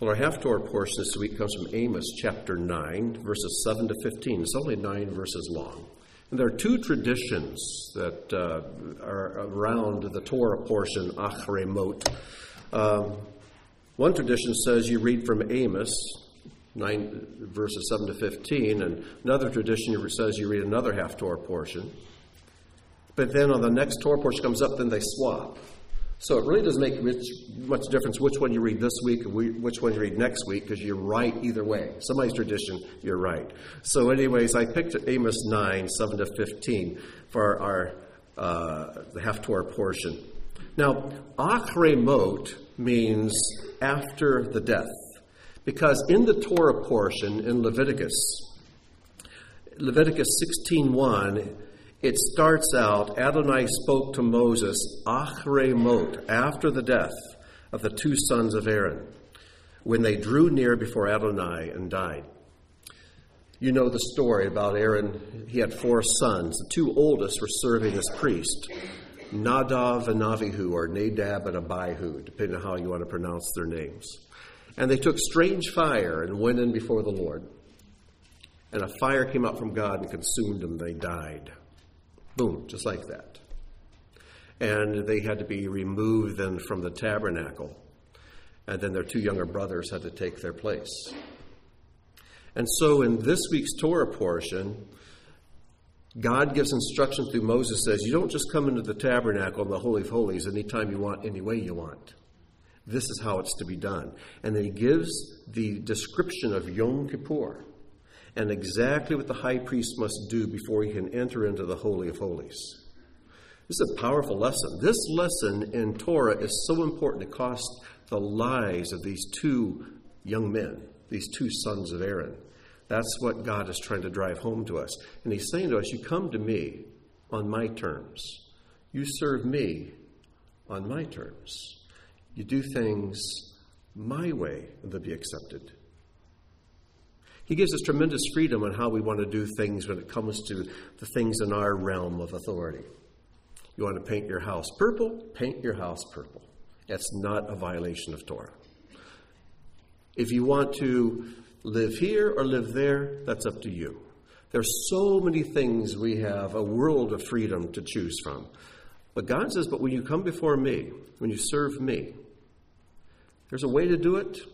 Well, our Haftorah portion this week comes from Amos chapter 9, verses 7 to 15. It's only 9 verses long. And there are two traditions that are around the Torah portion, Achrei Mot. One tradition says you read from Amos 9 verses 7 to 15, and another tradition says you read another Haftorah portion. But then on the next Torah portion comes up, then they swap. So it really doesn't make much difference which one you read this week or which one you read next week, because you're right either way. Somebody's tradition, you're right. So anyways, I picked Amos 9, 7 to 15 for our the Haftorah portion. Now, Achrei Mot means after the death, because in the Torah portion in Leviticus 16:1, it starts out, Adonai spoke to Moses, Achrei Mot, after the death of the two sons of Aaron, when they drew near before Adonai and died. You know the story about Aaron. He had 4 sons. The 2 oldest were serving as priests, Nadav and Avihu, or Nadab and Abihu, depending on how you want to pronounce their names. And they took strange fire and went in before the Lord. And a fire came out from God and consumed them. They died. Boom, just like that. And they had to be removed then from the tabernacle. And then their 2 younger brothers had to take their place. And so in this week's Torah portion, God gives instruction through Moses, says, you don't just come into the tabernacle and the Holy of Holies anytime you want, any way you want. This is how it's to be done. And then he gives the description of Yom Kippur and exactly what the high priest must do before he can enter into the Holy of Holies. This is a powerful lesson. This lesson in Torah is so important. It cost the lives of these 2 young men, these 2 sons of Aaron. That's what God is trying to drive home to us. And he's saying to us, you come to me on my terms. You serve me on my terms. You do things my way, and they'll be accepted. He gives us tremendous freedom on how we want to do things when it comes to the things in our realm of authority. You want to paint your house purple? Paint your house purple. That's not a violation of Torah. If you want to live here or live there, that's up to you. There's so many things we have a world of freedom to choose from. But God says, but when you come before me, when you serve me, there's a way to do it,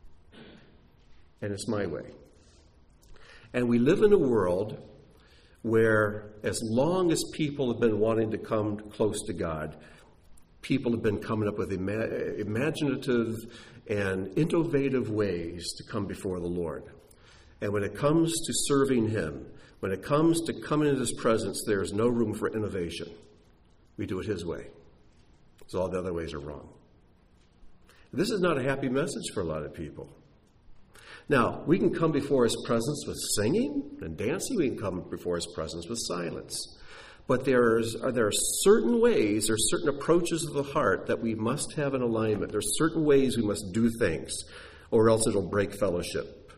and it's my way. And we live in a world where as long as people have been wanting to come close to God, people have been coming up with imaginative and innovative ways to come before the Lord. And when it comes to serving him, when it comes to coming into his presence, there is no room for innovation. We do it his way. So all the other ways are wrong. This is not a happy message for a lot of people. Now, we can come before his presence with singing and dancing. We can come before his presence with silence. But there are certain ways, there are certain approaches of the heart that we must have in alignment. There are certain ways we must do things, or else it'll break fellowship.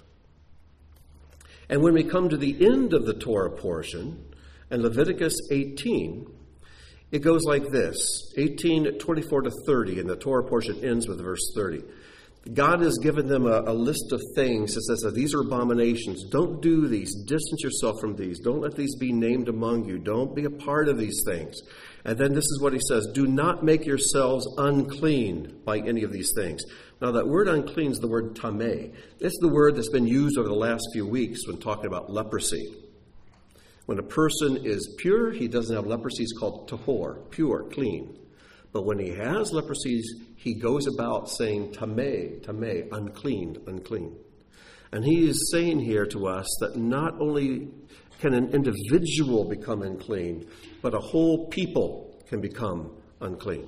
And when we come to the end of the Torah portion, in Leviticus 18, it goes like this, 18:24 to 30, and the Torah portion ends with verse 30. God has given them a list of things that says that these are abominations. Don't do these. Distance yourself from these. Don't let these be named among you. Don't be a part of these things. And then this is what he says. Do not make yourselves unclean by any of these things. Now that word unclean is the word tameh. It's the word that's been used over the last few weeks when talking about leprosy. When a person is pure, he doesn't have leprosy. It's called tahor, pure, clean. But when he has leprosy, he goes about saying tameh, tameh, unclean, unclean. And he is saying here to us that not only can an individual become unclean, but a whole people can become unclean.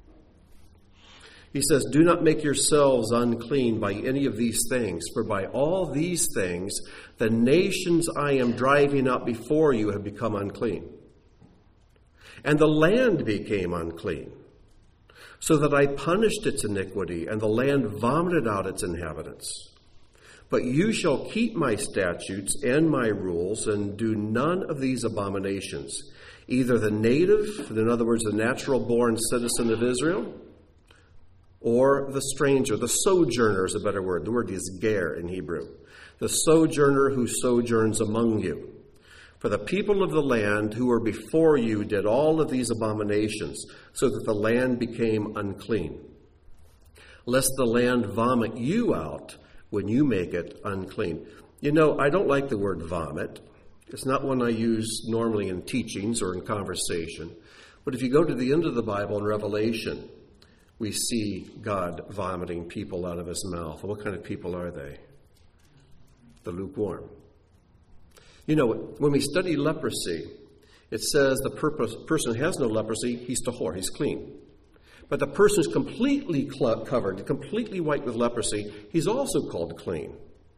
He says, do not make yourselves unclean by any of these things, for by all these things, the nations I am driving out before you have become unclean. And the land became unclean, so that I punished its iniquity, and the land vomited out its inhabitants. But you shall keep my statutes and my rules, and do none of these abominations, either the native, in other words, the natural-born citizen of Israel, or the stranger, the sojourner is a better word. The word is ger in Hebrew. The sojourner who sojourns among you. For the people of the land who were before you did all of these abominations, so that the land became unclean. Lest the land vomit you out when you make it unclean. You know, I don't like the word vomit. It's not one I use normally in teachings or in conversation. But if you go to the end of the Bible in Revelation, we see God vomiting people out of his mouth. What kind of people are they? The lukewarm. You know, when we study leprosy, it says the person has no leprosy, he's tahor, he's clean. But the person who's completely covered, completely white with leprosy, he's also called clean.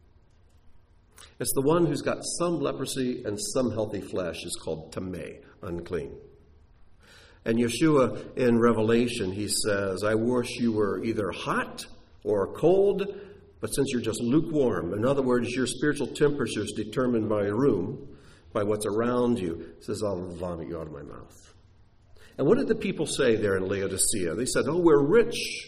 It's the one who's got some leprosy and some healthy flesh is called tameh, unclean. And Yeshua in Revelation, he says, I wish you were either hot or cold, but since you're just lukewarm, in other words, your spiritual temperature is determined by a room, by what's around you. He says, I'll vomit you out of my mouth. And what did the people say there in Laodicea? They said, oh, we're rich.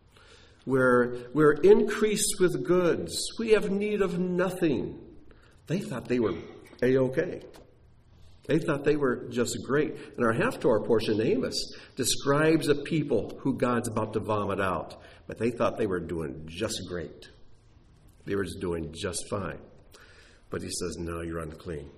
We're increased with goods. We have need of nothing. They thought they were A-okay. They thought they were just great. And our Haftorah portion, Amos, describes a people who God's about to vomit out. But they thought they were doing just great. They were just doing just fine. But he says, no, you're unclean.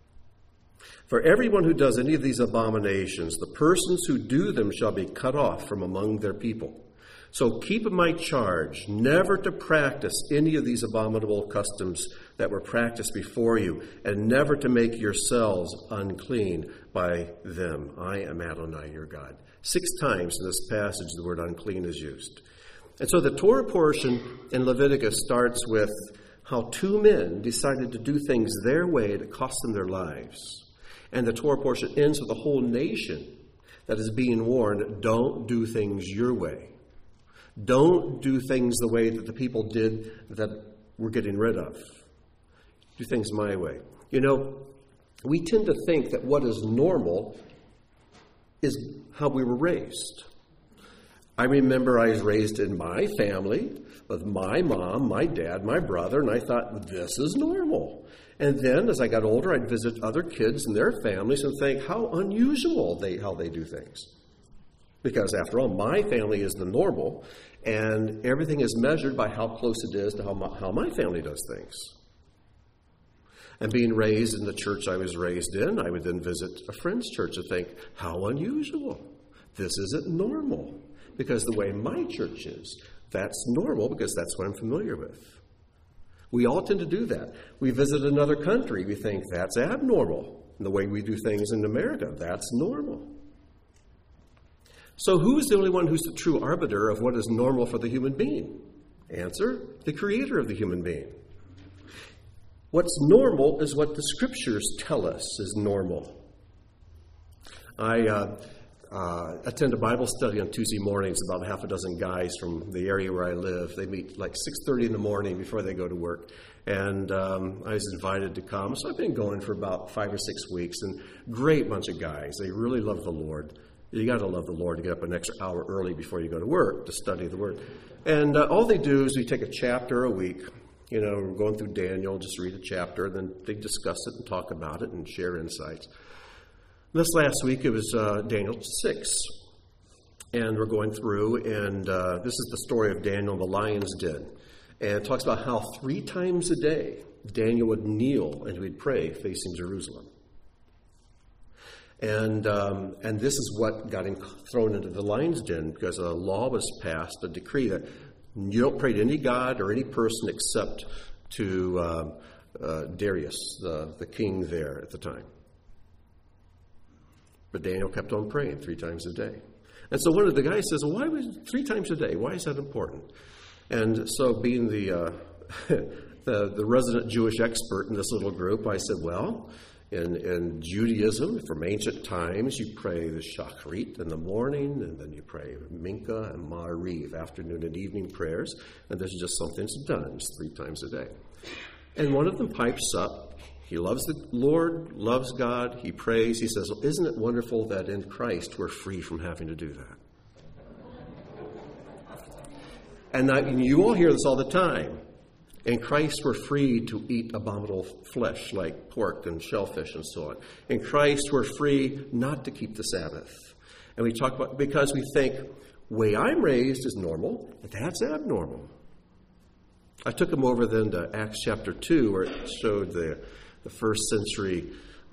For everyone who does any of these abominations, the persons who do them shall be cut off from among their people. So keep in my charge never to practice any of these abominable customs that were practiced before you, and never to make yourselves unclean by them. I am Adonai, your God. 6 times in this passage the word unclean is used. And so the Torah portion in Leviticus starts with how 2 men decided to do things their way that cost them their lives. And the Torah portion ends with the whole nation that is being warned, don't do things your way. Don't do things the way that the people did that we're getting rid of. Do things my way. You know, we tend to think that what is normal is how we were raised. I remember I was raised in my family with my mom, my dad, my brother, and I thought, this is normal. And then as I got older, I'd visit other kids and their families and think how unusual how they do things. Because after all, my family is the normal, and everything is measured by how close it is to how my family does things. And being raised in the church I was raised in, I would then visit a friend's church and think, how unusual. This isn't normal. Because the way my church is, that's normal because that's what I'm familiar with. We all tend to do that. We visit another country, we think that's abnormal. And the way we do things in America, that's normal. So who is the only one who's the true arbiter of what is normal for the human being? Answer, the creator of the human being. What's normal is what the scriptures tell us is normal. I attend a Bible study on Tuesday mornings. About half a dozen guys from the area where I live. They meet like 6:30 in the morning before they go to work. And I was invited to come. So I've been going for about 5 or 6 weeks. And great bunch of guys. They really love the Lord. You got to love the Lord to get up an extra hour early before you go to work to study the Word. And all they do is we take a chapter a week. You know, we're going through Daniel, just read a chapter, and then they discuss it and talk about it and share insights. This last week, it was Daniel 6. And we're going through, and this is the story of Daniel in the lion's den. And it talks about how 3 times a day, Daniel would kneel and he'd pray facing Jerusalem. And this is what got him thrown into the lion's den, because a law was passed, a decree that you don't pray to any god or any person except to Darius, the king there at the time. But Daniel kept on praying 3 times a day. And so one of the guys says, well, why was 3 times a day? Why is that important? And so being the resident Jewish expert in this little group, I said, well, in Judaism, from ancient times, you pray the Shacharit in the morning, and then you pray Mincha and Ma'ariv, afternoon and evening prayers, and this is just something that's done. It's 3 times a day. And one of them pipes up. He loves the Lord, loves God, he prays. He says, well, isn't it wonderful that in Christ we're free from having to do that? And you all hear this all the time. In Christ, we're free to eat abominable flesh like pork and shellfish and so on. In Christ, we're free not to keep the Sabbath. And we talk about, because we think, way I'm raised is normal, but that's abnormal. I took them over then to Acts chapter 2, where it showed the first century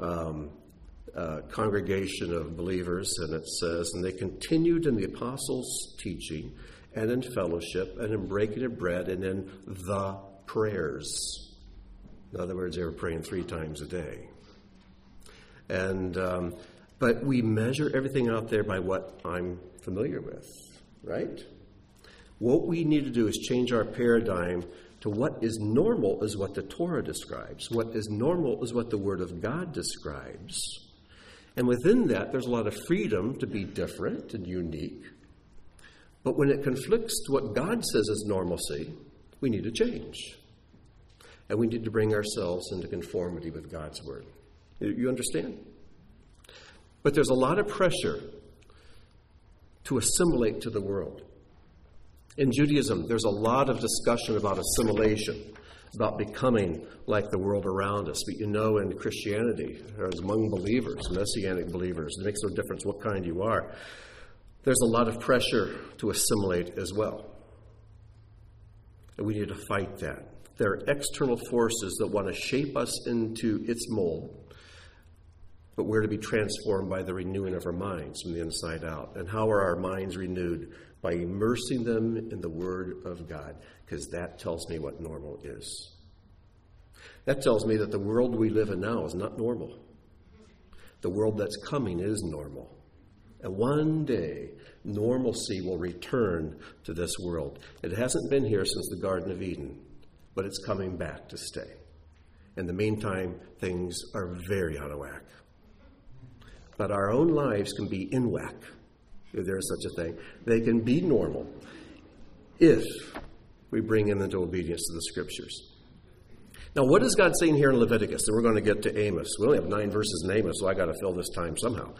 congregation of believers, and it says, and they continued in the apostles' teaching and in fellowship and in breaking of bread and in the prayers. In other words, they were praying 3 times a day. And but we measure everything out there by what I'm familiar with, right? What we need to do is change our paradigm to what is normal is what the Torah describes. What is normal is what the Word of God describes. And within that, there's a lot of freedom to be different and unique. But when it conflicts to what God says is normalcy, we need to change. And we need to bring ourselves into conformity with God's Word. You understand? But there's a lot of pressure to assimilate to the world. In Judaism, there's a lot of discussion about assimilation, about becoming like the world around us. But in Christianity, or among believers, Messianic believers, it makes no difference what kind you are, there's a lot of pressure to assimilate as well. And we need to fight that. There are external forces that want to shape us into its mold, but we're to be transformed by the renewing of our minds from the inside out. And how are our minds renewed? By immersing them in the Word of God, because that tells me what normal is. That tells me that the world we live in now is not normal. The world that's coming is normal. And one day, normalcy will return to this world. It hasn't been here since the Garden of Eden, but it's coming back to stay. In the meantime, things are very out of whack. But our own lives can be in whack, if there is such a thing. They can be normal if we bring them into obedience to the Scriptures. Now, what is God saying here in Leviticus? And we're going to get to Amos. We only have 9 verses in Amos, so I got to fill this time somehow.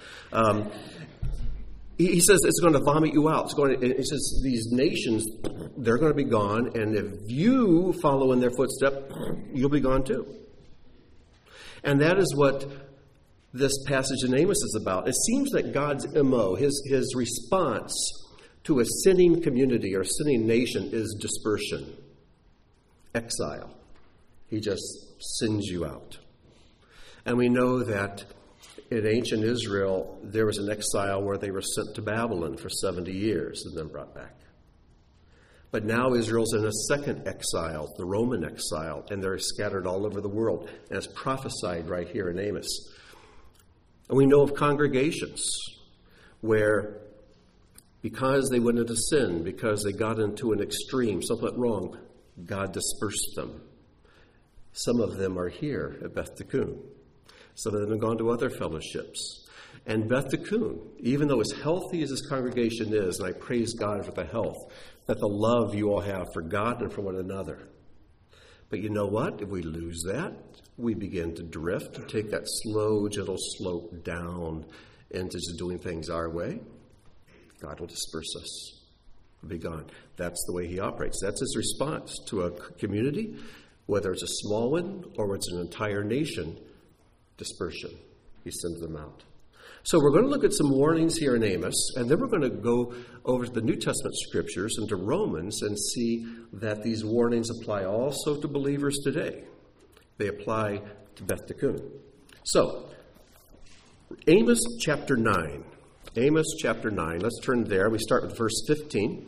He says it's going to vomit you out. He says these nations, they're going to be gone, and if you follow in their footstep, you'll be gone too. And that is what this passage in Amos is about. It seems that God's MO, his response to a sinning community or sinning nation is dispersion, exile. He just sends you out. And we know that in ancient Israel, there was an exile where they were sent to Babylon for 70 years and then brought back. But now Israel's in a second exile, the Roman exile, and they're scattered all over the world, as prophesied right here in Amos. And we know of congregations where, because they went into sin, because they got into an extreme, something went wrong, God dispersed them. Some of them are here at Beth Tikkun. Some of them have gone to other fellowships. And Beth Tikkun, even though as healthy as this congregation is, and I praise God for the health, that the love you all have for God and for one another. But you know what? If we lose that, we begin to drift and take that slow, gentle slope down into just doing things our way. God will disperse us. We'll be gone. That's the way he operates. That's his response to a community, whether it's a small one or whether it's an entire nation. Dispersion. He sends them out. So we're going to look at some warnings here in Amos, and then we're going to go over to the New Testament scriptures and to Romans and see that these warnings apply also to believers today. They apply to Beth Tikkun. So, Amos chapter 9. Amos chapter 9. Let's turn there. We start with verse 15.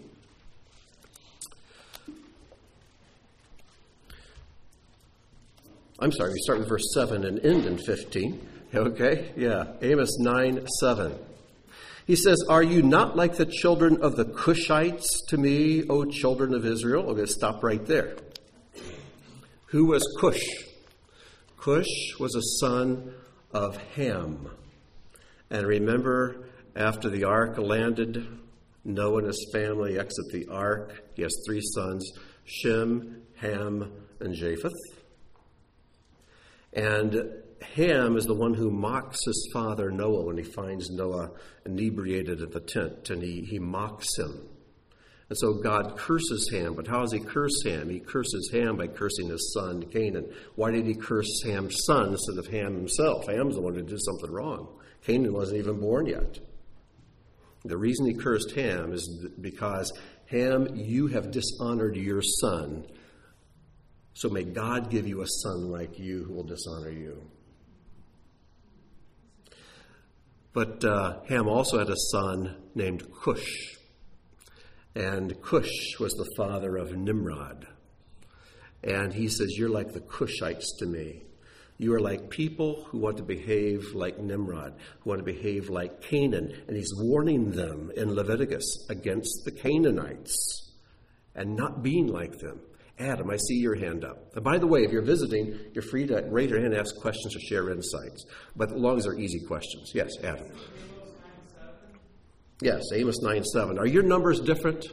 I'm sorry, we start with verse 7 and end in 15. Okay? Yeah. Amos 9:7. He says, "Are you not like the children of the Cushites to me, O children of Israel?" I'm going to stop right there. Who was Cush? Cush was a son of Ham. And remember, after the ark landed, Noah and his family exit the ark. He has 3 sons, Shem, Ham, and Japheth. And Ham is the one who mocks his father Noah when he finds Noah inebriated at the tent, and he mocks him. And so God curses Ham. But how does he curse Ham? He curses Ham by cursing his son, Canaan. Why did he curse Ham's son instead of Ham himself? Ham's the one who did something wrong. Canaan wasn't even born yet. The reason he cursed Ham is because, Ham, you have dishonored your son. So may God give you a son like you who will dishonor you. But Ham also had a son named Cush. And Cush was the father of Nimrod. And he says, you're like the Cushites to me. You are like people who want to behave like Nimrod, who want to behave like Canaan. And he's warning them in Leviticus against the Canaanites and not being like them. Adam, I see your hand up. And by the way, if you're visiting, you're free to raise your hand, ask questions, or share insights. But as long as they're easy questions. Yes, Adam. Yes, Amos 9:7. Are your numbers different?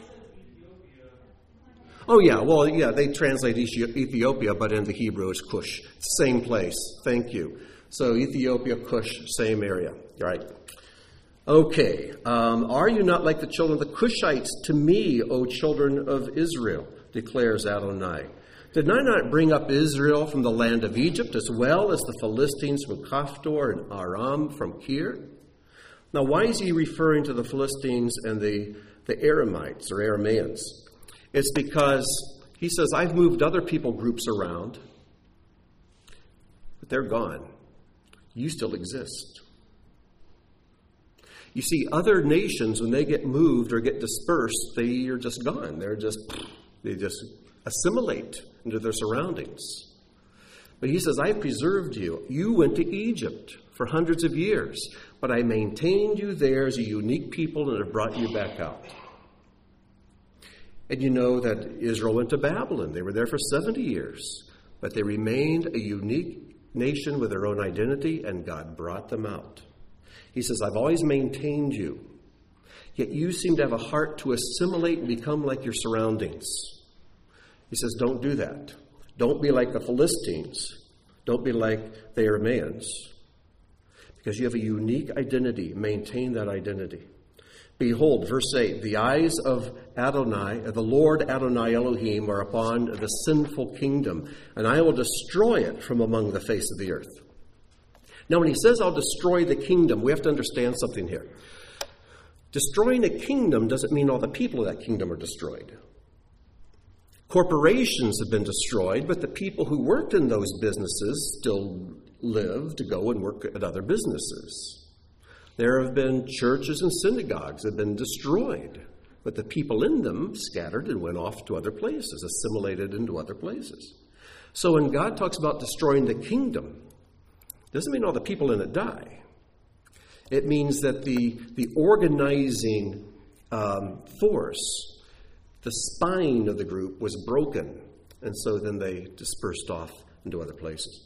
Oh, yeah. Well, yeah, they translate Ethiopia, but in the Hebrew it's Cush. Same place. Thank you. So Ethiopia, Cush, same area. Right. Okay. Are you not like the children of the Cushites to me, O children of Israel, declares Adonai. Did I not bring up Israel from the land of Egypt, as well as the Philistines from Caphtor and Aram from Kir? Now, why is he referring to the Philistines and the Aramites or Arameans? It's because he says, I've moved other people groups around, but they're gone. You still exist. You see, other nations, when they get moved or get dispersed, they are just gone. They just assimilate into their surroundings. But he says, I preserved you. You went to Egypt for hundreds of years, but I maintained you there as a unique people and have brought you back out. And you know that Israel went to Babylon. They were there for 70 years, but they remained a unique nation with their own identity, and God brought them out. He says, I've always maintained you, yet you seem to have a heart to assimilate and become like your surroundings. He says, don't do that. Don't be like the Philistines. Don't be like the Arameans. Because you have a unique identity. Maintain that identity. Behold, verse 8, the eyes of Adonai, the Lord Adonai Elohim, are upon the sinful kingdom, and I will destroy it from among the face of the earth. Now, when he says, I'll destroy the kingdom, we have to understand something here. Destroying a kingdom doesn't mean all the people of that kingdom are destroyed. Corporations have been destroyed, but the people who worked in those businesses still live to go and work at other businesses. There have been churches and synagogues that have been destroyed, but the people in them scattered and went off to other places, assimilated into other places. So when God talks about destroying the kingdom, it doesn't mean all the people in it die. It means that the organizing force, the spine of the group was broken, and so then they dispersed off into other places.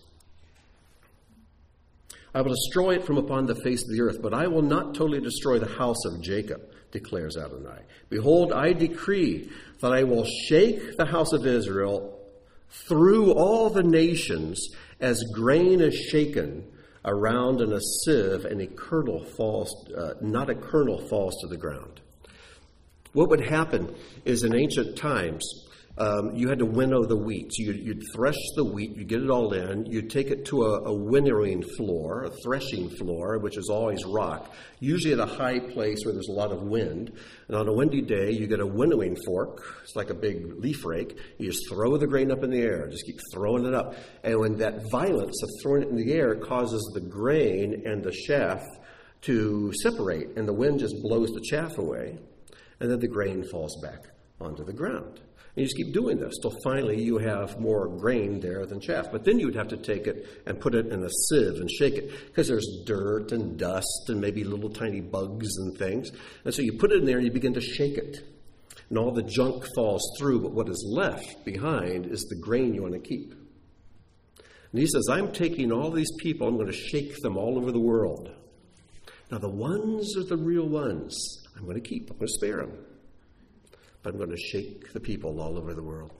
I will destroy it from upon the face of the earth, but I will not totally destroy the house of Jacob, declares Adonai. Behold, I decree that I will shake the house of Israel through all the nations as grain is shaken around in a sieve, and not a kernel falls to the ground. What would happen is in ancient times, you had to winnow the wheat. So you'd thresh the wheat, you'd get it all in, you'd take it to a winnowing floor, a threshing floor, which is always rock, usually at a high place where there's a lot of wind. And on a windy day, you get a winnowing fork. It's like a big leaf rake. You just throw the grain up in the air, just keep throwing it up. And when that violence of throwing it in the air causes the grain and the chaff to separate, and the wind just blows the chaff away, and then the grain falls back onto the ground. And you just keep doing this till finally you have more grain there than chaff. But then you would have to take it and put it in a sieve and shake it, because there's dirt and dust and maybe little tiny bugs and things. And so you put it in there and you begin to shake it. And all the junk falls through, but what is left behind is the grain you want to keep. And he says, I'm taking all these people, I'm going to shake them all over the world. Now the ones are the real ones I'm going to keep. I'm going to spare them. But I'm going to shake the people all over the world.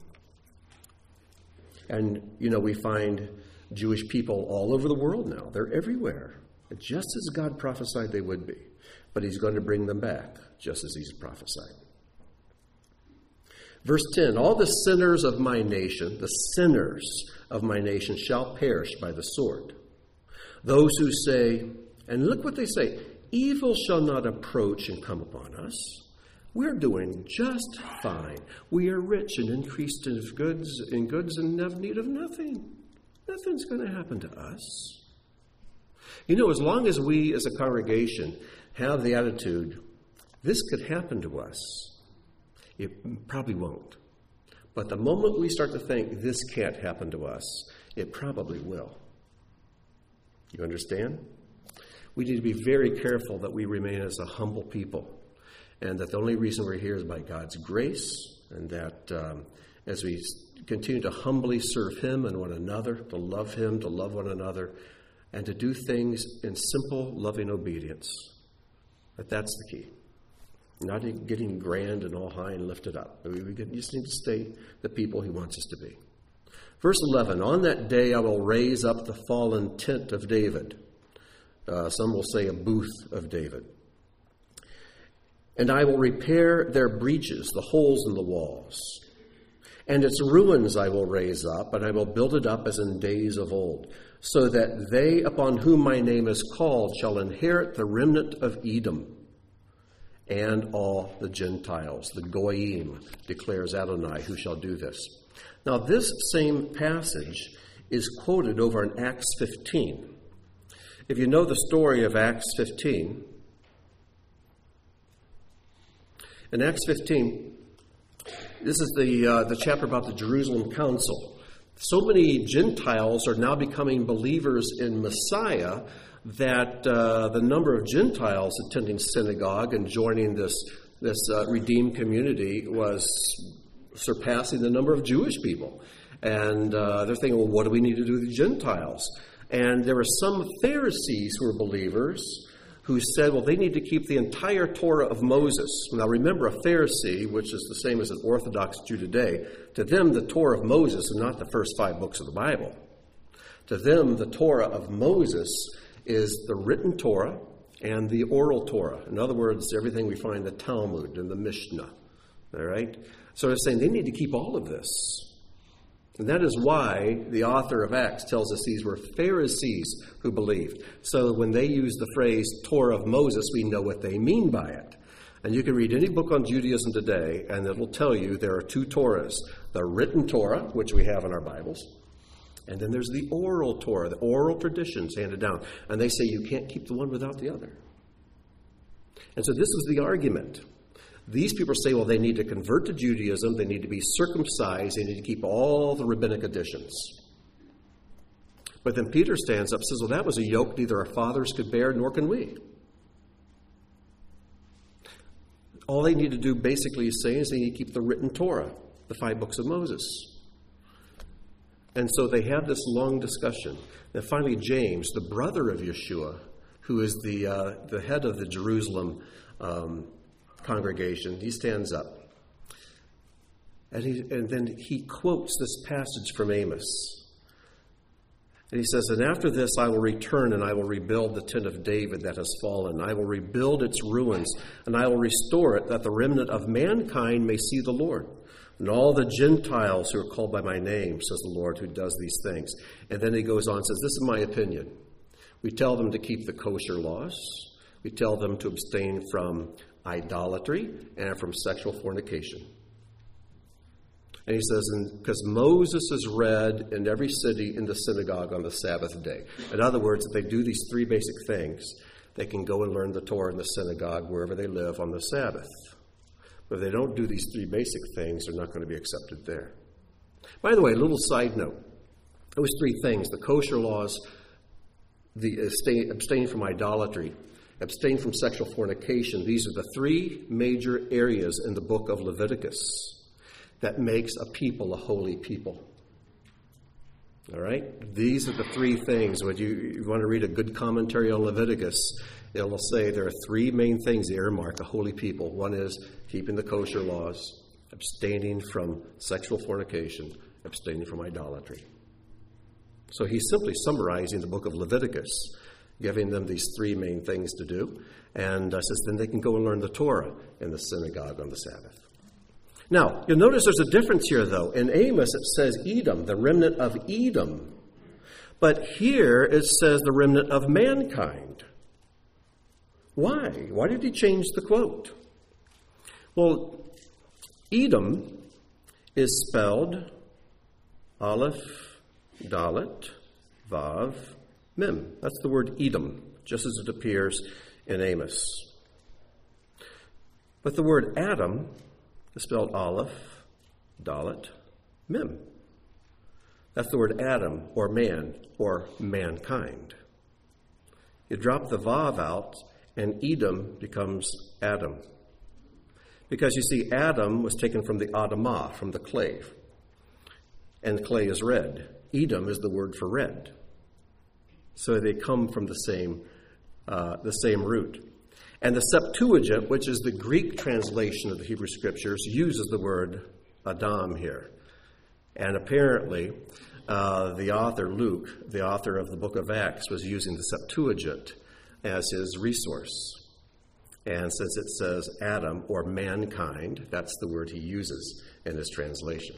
And, we find Jewish people all over the world now. They're everywhere, just as God prophesied they would be. But he's going to bring them back, just as he's prophesied. Verse 10, all the sinners of my nation, shall perish by the sword. Those who say, and look what they say, evil shall not approach and come upon us. We're doing just fine. We are rich and increased in goods and have need of nothing. Nothing's going to happen to us. You know, as long as we as a congregation have the attitude, this could happen to us, it probably won't. But the moment we start to think this can't happen to us, it probably will. You understand? We need to be very careful that we remain as a humble people, and that the only reason we're here is by God's grace, and that as we continue to humbly serve Him and one another, to love Him, to love one another, and to do things in simple, loving obedience, that's the key. Not getting grand and all high and lifted up. We just need to stay the people He wants us to be. Verse 11, on that day I will raise up the fallen tent of David. Some will say a booth of David. And I will repair their breaches, the holes in the walls. And its ruins I will raise up, and I will build it up as in days of old, so that they upon whom my name is called shall inherit the remnant of Edom and all the Gentiles. The Goyim, declares Adonai, who shall do this. Now this same passage is quoted over in Acts 15. If you know the story of Acts 15, in Acts 15, this is the chapter about the Jerusalem Council. So many Gentiles are now becoming believers in Messiah that the number of Gentiles attending synagogue and joining this redeemed community was surpassing the number of Jewish people. And they're thinking, well, what do we need to do with the Gentiles? And there were some Pharisees who were believers who said, well, they need to keep the entire Torah of Moses. Now remember, a Pharisee, which is the same as an Orthodox Jew today, to them the Torah of Moses is not the first 5 books of the Bible. To them, the Torah of Moses is the written Torah and the oral Torah. In other words, everything we find in the Talmud and the Mishnah. All right? So they're saying they need to keep all of this. And that is why the author of Acts tells us these were Pharisees who believed. So when they use the phrase Torah of Moses, we know what they mean by it. And you can read any book on Judaism today, and it will tell you there are 2 Torahs. The written Torah, which we have in our Bibles, and then there's the oral Torah, the oral traditions handed down. And they say you can't keep the one without the other. And so this is the argument. These people say, well, they need to convert to Judaism, they need to be circumcised, they need to keep all the rabbinic additions. But then Peter stands up and says, well, that was a yoke neither our fathers could bear, nor can we. All they need to do, basically, is say, is they need to keep the written Torah, the 5 books of Moses. And so they have this long discussion. And finally, James, the brother of Yeshua, who is the head of the Jerusalem congregation, he stands up. And then he quotes this passage from Amos. And he says, and after this I will return and I will rebuild the tent of David that has fallen. I will rebuild its ruins and I will restore it that the remnant of mankind may see the Lord. And all the Gentiles who are called by my name, says the Lord, who does these things. And then he goes on and says, this is my opinion. We tell them to keep the kosher laws. We tell them to abstain from idolatry and from sexual fornication. And he says, because Moses is read in every city in the synagogue on the Sabbath day. In other words, if they do these 3 basic things, they can go and learn the Torah in the synagogue wherever they live on the Sabbath. But if they don't do these 3 basic things, they're not going to be accepted there. By the way, a little side note. Those 3 things, the kosher laws, the abstain from idolatry, abstain from sexual fornication, these are the 3 major areas in the book of Leviticus that makes a people a holy people. All right? These are the 3 things. When you want to read a good commentary on Leviticus, it will say there are 3 main things that earmark a holy people. One is keeping the kosher laws, abstaining from sexual fornication, abstaining from idolatry. So he's simply summarizing the book of Leviticus, giving them these 3 main things to do, and says then they can go and learn the Torah in the synagogue on the Sabbath. Now, you'll notice there's a difference here, though. In Amos, it says Edom, the remnant of Edom. But here it says the remnant of mankind. Why? Why did he change the quote? Well, Edom is spelled Aleph, Dalet, Vav, Mem. That's the word Edom, just as it appears in Amos. But the word Adam is spelled Aleph, Dalet, Mem. That's the word Adam, or man, or mankind. You drop the Vav out, and Edom becomes Adam. Because you see, Adam was taken from the Adamah, from the clay. And clay is red. Edom is the word for red. So they come from the same root. And the Septuagint, which is the Greek translation of the Hebrew Scriptures, uses the word Adam here. And apparently, the author, Luke, the author of the book of Acts, was using the Septuagint as his resource. And since it says Adam, or mankind, that's the word he uses in his translation.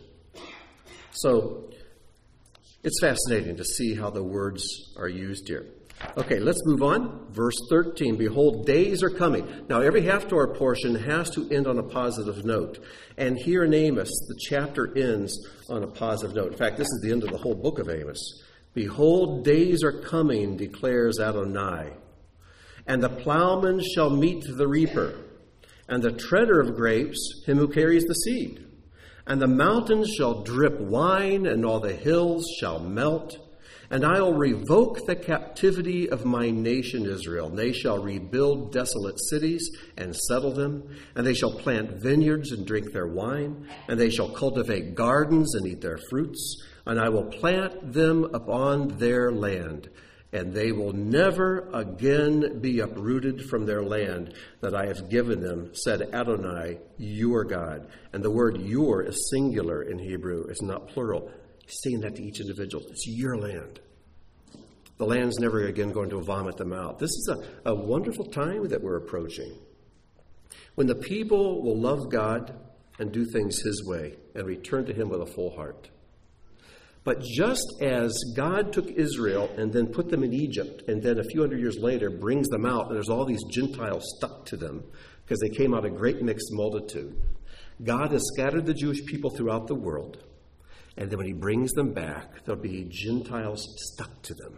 So it's fascinating to see how the words are used here. Okay, let's move on. Verse 13, behold, days are coming. Now, every Haftorah portion has to end on a positive note. And here in Amos, the chapter ends on a positive note. In fact, this is the end of the whole book of Amos. Behold, days are coming, declares Adonai. And the plowman shall meet the reaper, and the treader of grapes, him who carries the seed. And the mountains shall drip wine, and all the hills shall melt. And I will revoke the captivity of my nation Israel. And they shall rebuild desolate cities and settle them. And they shall plant vineyards and drink their wine. And they shall cultivate gardens and eat their fruits. And I will plant them upon their land. And they will never again be uprooted from their land that I have given them, said Adonai, your God. And the word your is singular in Hebrew. It's not plural. He's saying that to each individual. It's your land. The land's never again going to vomit them out. This is a wonderful time that we're approaching, when the people will love God and do things his way and return to him with a full heart. But just as God took Israel and then put them in Egypt, and then a few hundred years later brings them out, and there's all these Gentiles stuck to them because they came out a great mixed multitude, God has scattered the Jewish people throughout the world, and then when he brings them back, there'll be Gentiles stuck to them.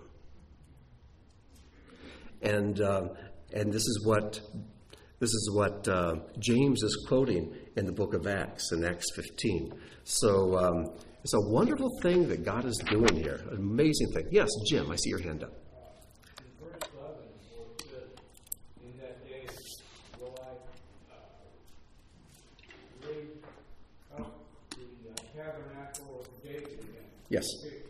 And this is what James is quoting in the book of Acts, in Acts 15. So it's a wonderful thing that God is doing here. An amazing thing. Yes, Jim, I see your hand up. In verse 11, where it says, in that day will I raise up the tabernacle of David again. Yes.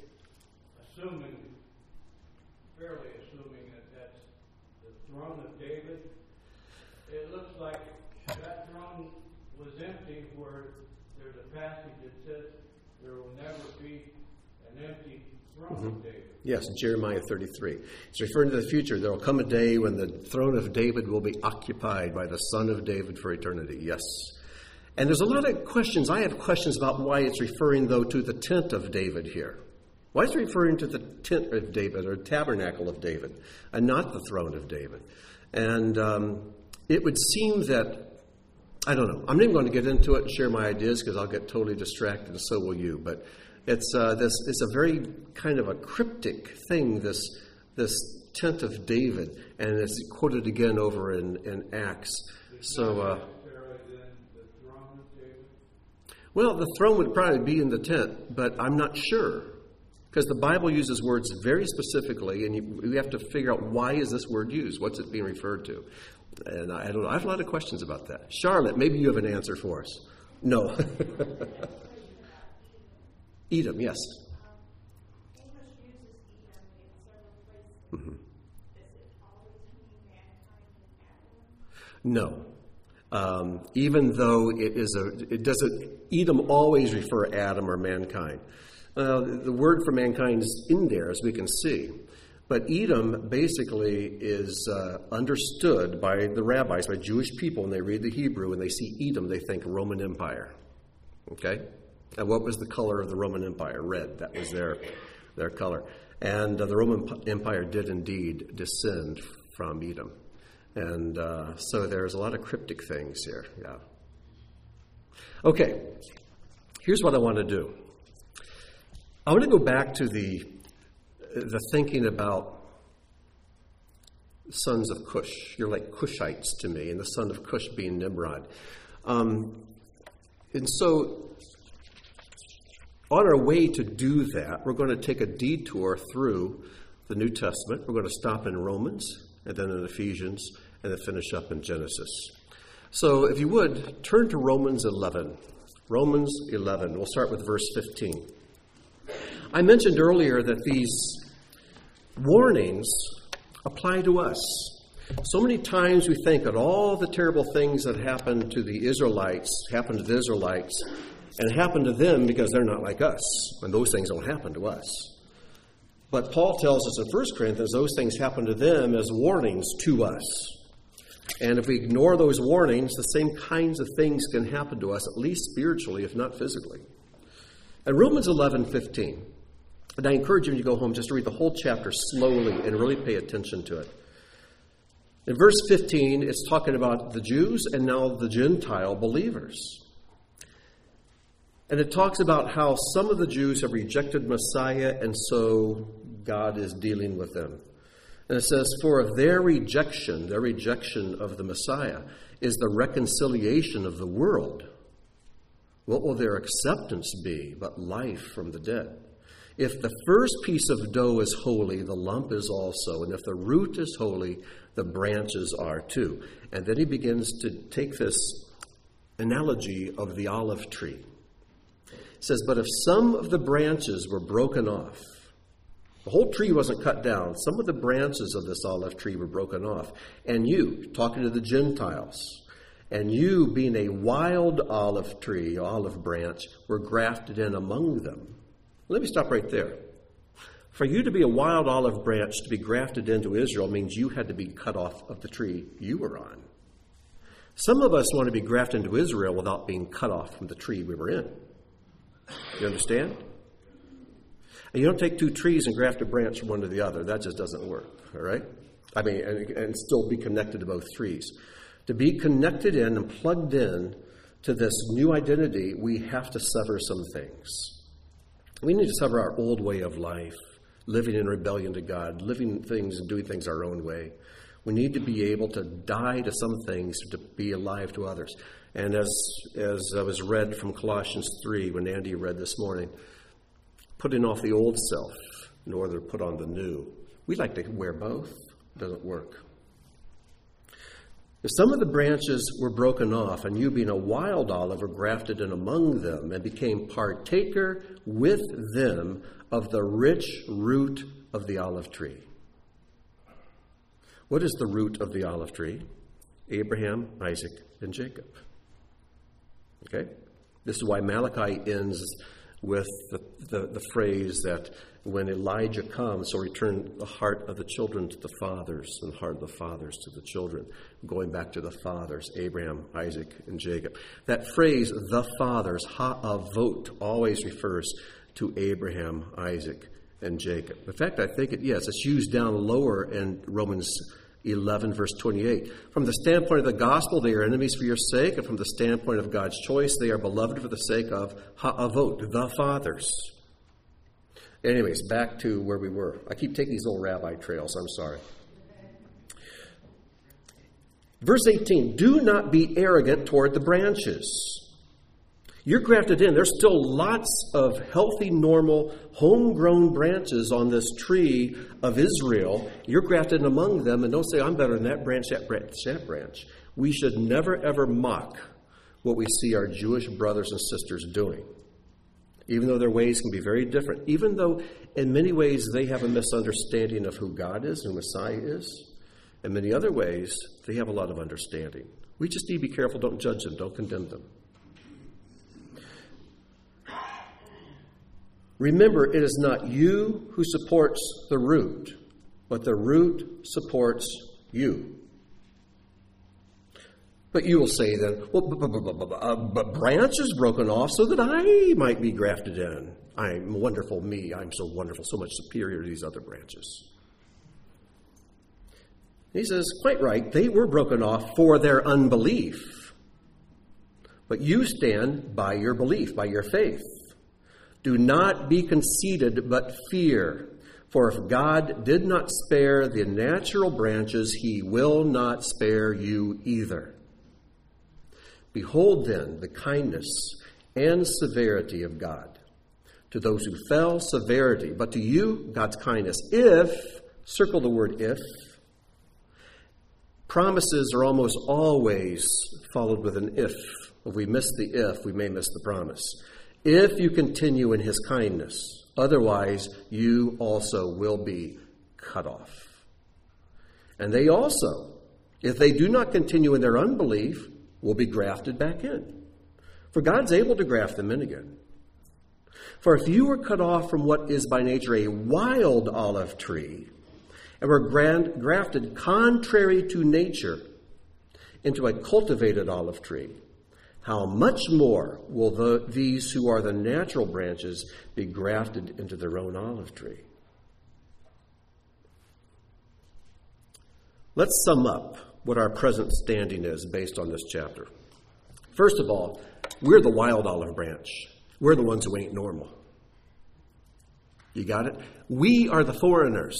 Fairly assuming that that's the throne of David. It looks like that throne was empty, where there's a passage that says there will never be an empty throne of David. Yes, Jeremiah 33. It's referring to the future. There will come a day when the throne of David will be occupied by the Son of David for eternity. Yes. And there's a lot of questions. I have questions about why it's referring, though, to the tent of David here. Why is it referring to the tent of David, or tabernacle of David, and not the throne of David? And it would seem that, I don't know. I'm not even going to get into it and share my ideas because I'll get totally distracted, and so will you. But it's a very kind of a cryptic thing, this tent of David, and it's quoted again over in Acts. So, well, the throne would probably be in the tent, but I'm not sure. Because the Bible uses words very specifically, and we have to figure out, why is this word used? What's it being referred to? And I don't know. I have a lot of questions about that. Charlotte, maybe you have an answer for us. No. Edom, yes. English uses Edom in several places. Mm-hmm. Does it always mean mankind and Adam? No. Even though it doesn't, Edom always refer Adam or mankind. The word for mankind is in there, as we can see. But Edom basically is understood by the rabbis, by Jewish people, when they read the Hebrew and they see Edom, they think Roman Empire. Okay? And what was the color of the Roman Empire? Red. That was their color. And the Roman Empire did indeed descend from Edom. And so there's a lot of cryptic things here. Yeah. Okay. Here's what I want to do. I want to go back to the thinking about sons of Cush. You're like Cushites to me, and the son of Cush being Nimrod. And so on our way to do that, we're going to take a detour through the New Testament. We're going to stop in Romans, and then in Ephesians, and then finish up in Genesis. So if you would, turn to Romans 11. Romans 11. We'll start with verse 15. I mentioned earlier that these warnings apply to us. So many times we think that all the terrible things that happened to the Israelites happened to the Israelites and happened to them because they're not like us, and those things don't happen to us. But Paul tells us in 1 Corinthians those things happen to them as warnings to us. And if we ignore those warnings, the same kinds of things can happen to us, at least spiritually, if not physically. And Romans 11:15. And I encourage you when you go home just to read the whole chapter slowly and really pay attention to it. In verse 15, it's talking about the Jews and now the Gentile believers. And it talks about how some of the Jews have rejected Messiah, and so God is dealing with them. And it says, for their rejection of the Messiah is the reconciliation of the world. What will their acceptance be but life from the dead? If the first piece of dough is holy, the lump is also. And if the root is holy, the branches are too. And then he begins to take this analogy of the olive tree. He says, but if some of the branches were broken off, the whole tree wasn't cut down, some of the branches of this olive tree were broken off, and you, talking to the Gentiles, and you, being a wild olive tree, olive branch, were grafted in among them. Let me stop right there. For you to be a wild olive branch, to be grafted into Israel, means you had to be cut off of the tree you were on. Some of us want to be grafted into Israel without being cut off from the tree we were in. You understand? And you don't take two trees and graft a branch from one to the other. That just doesn't work, all right? I mean, and still be connected to both trees. To be connected in and plugged in to this new identity, we have to sever some things. We need to sever our old way of life, living in rebellion to God, living things and doing things our own way. We need to be able to die to some things to be alive to others. And as was read from Colossians 3, when Andy read this morning, putting off the old self in order to put on the new. We like to wear both. It doesn't work. If some of the branches were broken off, and you being a wild olive were grafted in among them and became partaker with them of the rich root of the olive tree. What is the root of the olive tree? Abraham, Isaac, and Jacob. Okay? This is why Malachi ends with the phrase that when Elijah comes, so return the heart of the children to the fathers and the heart of the fathers to the children. Going back to the fathers, Abraham, Isaac, and Jacob. That phrase, the fathers, ha'avot, always refers to Abraham, Isaac, and Jacob. In fact, I think it's used down lower in Romans 11, verse 28. From the standpoint of the gospel, they are enemies for your sake, and from the standpoint of God's choice, they are beloved for the sake of ha'avot, the fathers. Anyways, back to where we were. I keep taking these little rabbi trails. I'm sorry. Verse 18, do not be arrogant toward the branches. You're grafted in. There's still lots of healthy, normal, homegrown branches on this tree of Israel. You're grafted in among them, and don't say, I'm better than that branch, that branch, that branch. We should never, ever mock what we see our Jewish brothers and sisters doing, even though their ways can be very different, even though in many ways they have a misunderstanding of who God is and who Messiah is. In many other ways, they have a lot of understanding. We just need to be careful. Don't judge them. Don't condemn them. Remember, it is not you who supports the root, but the root supports you. But you will say then, well, but branches broken off so that I might be grafted in. I'm wonderful me. I'm so wonderful, so much superior to these other branches. He says, quite right, they were broken off for their unbelief. But you stand by your belief, by your faith. Do not be conceited, but fear. For if God did not spare the natural branches, he will not spare you either. Behold then the kindness and severity of God. To those who fell, severity, but to you, God's kindness. If, circle the word if, promises are almost always followed with an if. If we miss the if, we may miss the promise. If you continue in his kindness, otherwise you also will be cut off. And they also, if they do not continue in their unbelief, will be grafted back in. For God's able to graft them in again. For if you were cut off from what is by nature a wild olive tree, and were grafted contrary to nature into a cultivated olive tree, how much more will these who are the natural branches be grafted into their own olive tree? Let's sum up what our present standing is based on this chapter. First of all, we're the wild olive branch. We're the ones who ain't normal. You got it? We are the foreigners.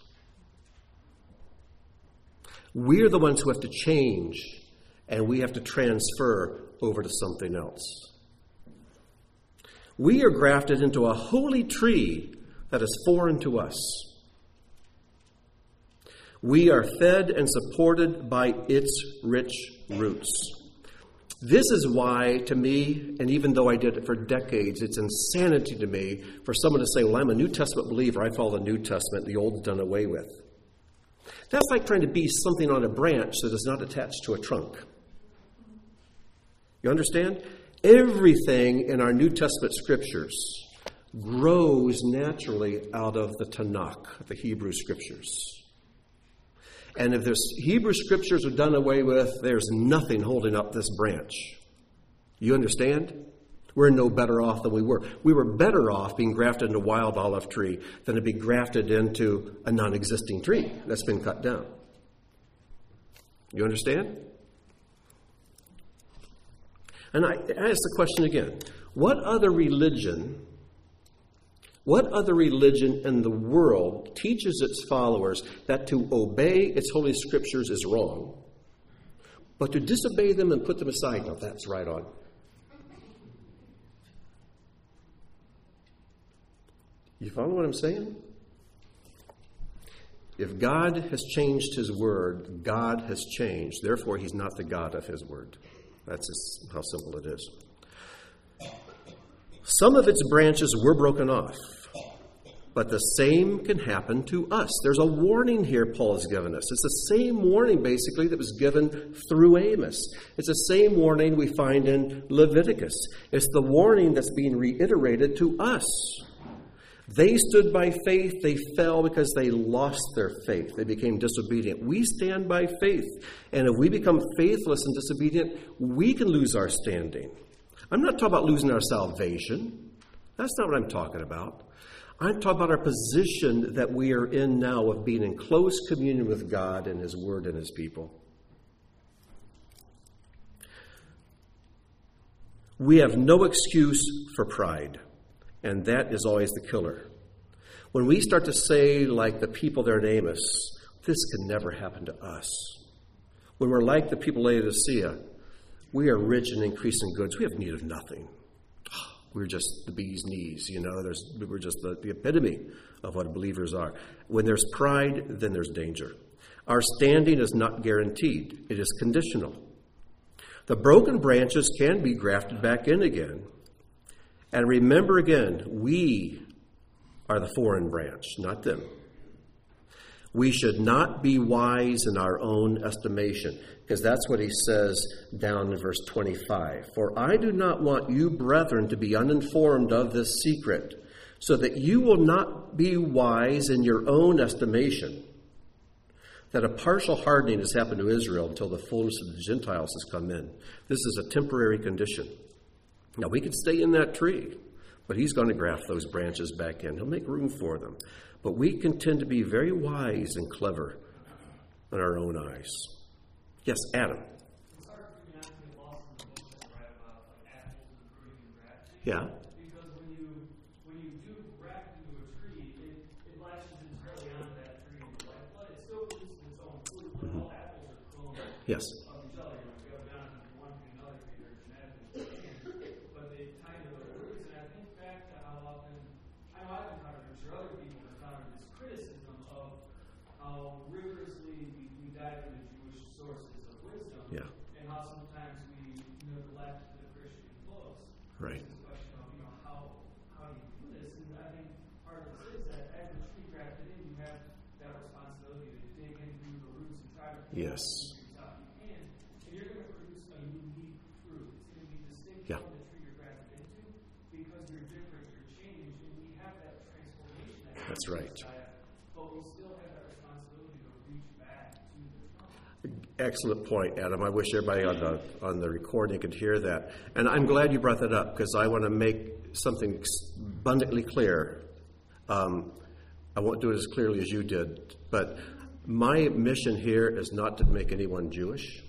We're the ones who have to change, and we have to transfer over to something else. We are grafted into a holy tree that is foreign to us. We are fed and supported by its rich roots. This is why, to me, and even though I did it for decades, it's insanity to me for someone to say, well, I'm a New Testament believer, I follow the New Testament, the Old is done away with. That's like trying to be something on a branch that is not attached to a trunk. You understand? Everything in our New Testament scriptures grows naturally out of the Tanakh, the Hebrew scriptures. And if the Hebrew scriptures are done away with, there's nothing holding up this branch. You understand? We're no better off than we were. We were better off being grafted into a wild olive tree than to be grafted into a non-existing tree that's been cut down. You understand? And I ask the question again. What other religion in the world teaches its followers that to obey its holy scriptures is wrong, but to disobey them and put them aside, no, that's right on? You follow what I'm saying? If God has changed his word, God has changed. Therefore, he's not the God of his word. That's just how simple it is. Some of its branches were broken off, but the same can happen to us. There's a warning here Paul has given us. It's the same warning, basically, that was given through Amos. It's the same warning we find in Leviticus. It's the warning that's being reiterated to us. They stood by faith. They fell because they lost their faith. They became disobedient. We stand by faith. And if we become faithless and disobedient, we can lose our standing. I'm not talking about losing our salvation. That's not what I'm talking about. I'm talking about our position that we are in now of being in close communion with God and his word and his people. We have no excuse for pride. And that is always the killer. When we start to say, like the people there in Amos, this can never happen to us. When we're like the people at Laodicea, we are rich and increasing goods. We have need of nothing. We're just the bee's knees, we're just the epitome of what believers are. When there's pride, then there's danger. Our standing is not guaranteed. It is conditional. The broken branches can be grafted back in again. And remember again, we are the foreign branch, not them. We should not be wise in our own estimation, because that's what he says down in verse 25. For I do not want you, brethren, to be uninformed of this secret, so that you will not be wise in your own estimation. that a partial hardening has happened to Israel until the fullness of the Gentiles has come in. This is a temporary condition. Now, we could stay in that tree, but he's going to graft those branches back in. He'll make room for them. But we can tend to be very wise and clever in our own eyes. Yes, Adam. It's hard for me not to get lost in the book that I write about, like apples and fruiting and grafting. Yeah. Because when you do graft into a tree, it latches entirely onto that tree in the lifeblood. It still produces its own fruit, but all apples are clones Yes. of each other. If you go down from one to another tree, they're genetically but they tie into their roots. And I think back to how often I know I've encountered, I'm sure other people have encountered this criticism of how rigorously we dive into Jewish sources of wisdom, Yeah. and how sometimes we neglect the Christian books. Right. It's a question of, how do you do this? And I think part of this is that as the tree grafted in, you have that responsibility to dig into the roots and try to pull Yes. the top you can, and you're going to produce a unique fruit. It's going to be distinct Yeah. from the tree you're grafted into because you're different, you're changed, and we have that transformation. That's right. But we still have that responsibility to reach back to the trunk. Excellent point, Adam. I wish everybody on the recording could hear that. And I'm glad you brought that up because I want to make something abundantly clear. I won't do it as clearly as you did, but my mission here is not to make anyone Jewish.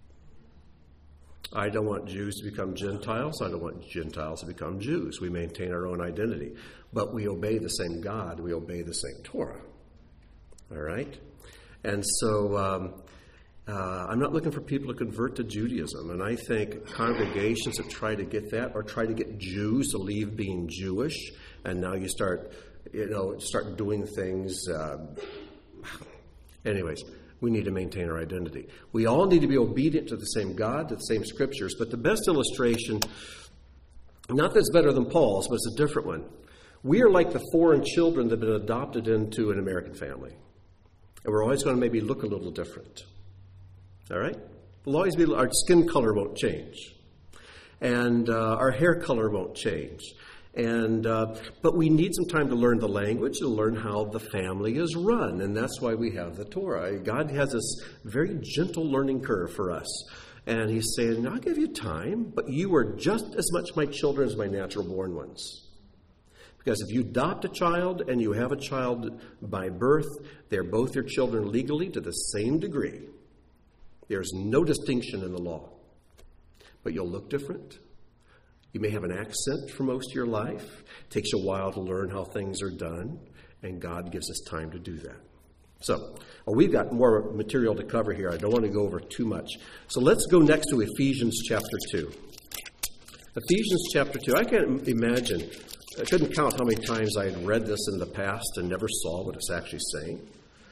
I don't want Jews to become Gentiles. I don't want Gentiles to become Jews. We maintain our own identity. But we obey the same God. We obey the same Torah. All right? And so I'm not looking for people to convert to Judaism. And I think congregations that try to get that or try to get Jews to leave being Jewish, and now you start doing things. Anyways, we need to maintain our identity. We all need to be obedient to the same God, to the same scriptures. But the best illustration, not that it's better than Paul's, but it's a different one. We are like the foreign children that have been adopted into an American family. And we're always going to maybe look a little different. All right? We'll always be, our skin color won't change. And our hair color won't change. But we need some time to learn the language, to learn how the family is run. And that's why we have the Torah. God has this very gentle learning curve for us. And he's saying, I'll give you time, but you are just as much my children as my natural born ones. Because if you adopt a child and you have a child by birth, they're both your children legally to the same degree. There's no distinction in the law. But you'll look different. You may have an accent for most of your life. It takes you a while to learn how things are done, and God gives us time to do that. So, we've got more material to cover here. I don't want to go over too much. So let's go next to Ephesians chapter 2. Ephesians chapter 2. I can't imagine. I couldn't count how many times I had read this in the past and never saw what it's actually saying.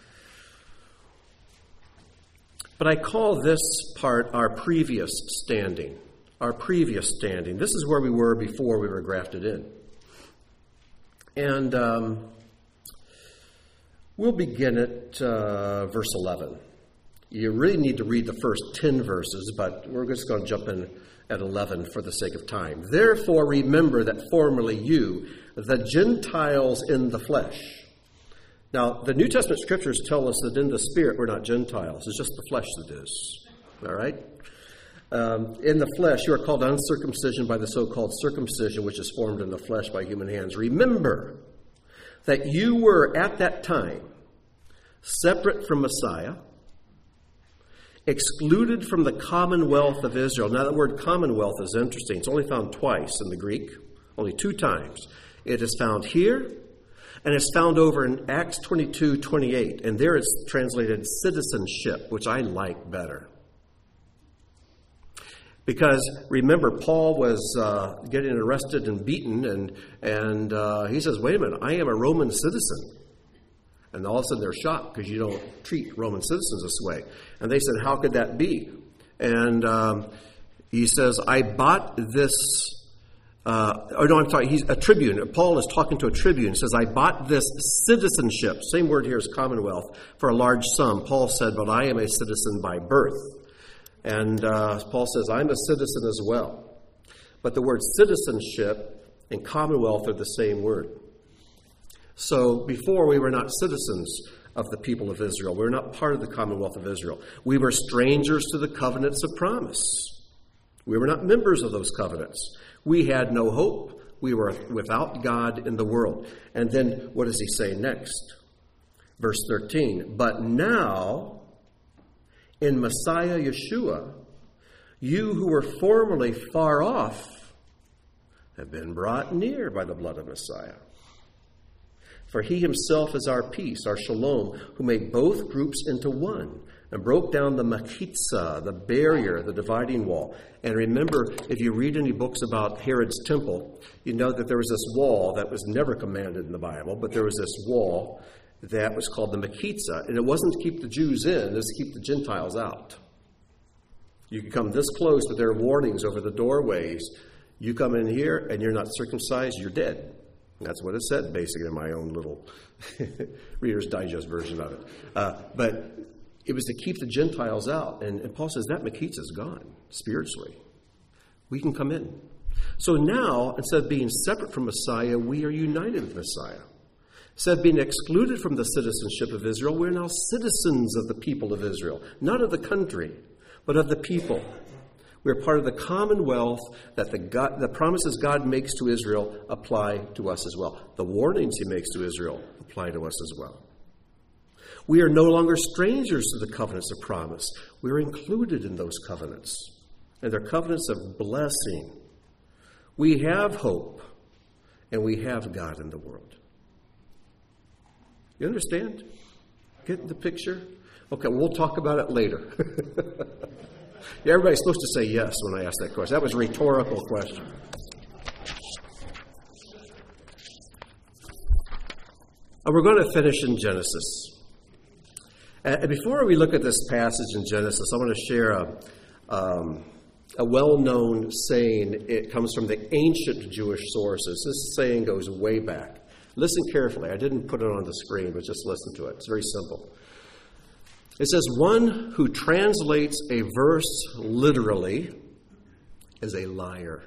But I call this part our previous standing. Our previous standing. This is where we were before we were grafted in. And we'll begin at verse 11. You really need to read the first 10 verses, but we're just going to jump in at 11 for the sake of time. Therefore, remember that formerly you, the Gentiles in the flesh. Now, the New Testament scriptures tell us that in the spirit we're not Gentiles. It's just the flesh that is. All right? In the flesh, you are called uncircumcision by the so-called circumcision, which is formed in the flesh by human hands. Remember that you were at that time separate from Messiah, excluded from the commonwealth of Israel. Now, that word commonwealth is interesting. It's only found twice in the Greek, only 2 times. It is found here, and it's found over in Acts 22:28. And there it's translated citizenship, which I like better. Because, remember, Paul was getting arrested and beaten, and he says, wait a minute, I am a Roman citizen. And all of a sudden they're shocked because you don't treat Roman citizens this way. And they said, how could that be? And he says, I bought this, he's a tribune. Paul is talking to a tribune. He says, I bought this citizenship. Same word here as commonwealth, for a large sum. Paul said, but I am a citizen by birth. And Paul says, I'm a citizen as well. But the word citizenship and commonwealth are the same word. So before we were not citizens of the people of Israel. We're not part of the commonwealth of Israel. We were strangers to the covenants of promise. We were not members of those covenants. We had no hope. We were without God in the world. And then what does he say next? Verse 13, but now in Messiah Yeshua, you who were formerly far off have been brought near by the blood of Messiah. For he himself is our peace, our shalom, who made both groups into one and broke down the machitza, the barrier, the dividing wall. And remember, if you read any books about Herod's temple, you know that there was this wall that was never commanded in the Bible, but there was this wall that was called the machitza. And it wasn't to keep the Jews in, it was to keep the Gentiles out. You can come this close to their warnings over the doorways. You come in here and you're not circumcised, you're dead. That's what it said, basically, in my own little Reader's Digest version of it. But it was to keep the Gentiles out. And Paul says that machitza is gone, spiritually. We can come in. So now, instead of being separate from Messiah, we are united with Messiah. Instead of being excluded from the citizenship of Israel, we're now citizens of the people of Israel. Not of the country, but of the people. We're part of the commonwealth that the promises God makes to Israel apply to us as well. The warnings he makes to Israel apply to us as well. We are no longer strangers to the covenants of promise. We're included in those covenants. And they're covenants of blessing. We have hope. And we have God in the world. You understand? Get the picture? Okay, we'll talk about it later. Yeah, everybody's supposed to say yes when I ask that question. That was a rhetorical question. We're going to finish in Genesis. And before we look at this passage in Genesis, I want to share a well-known saying. It comes from the ancient Jewish sources. This saying goes way back. Listen carefully. I didn't put it on the screen, but just listen to it. It's very simple. It says, one who translates a verse literally is a liar.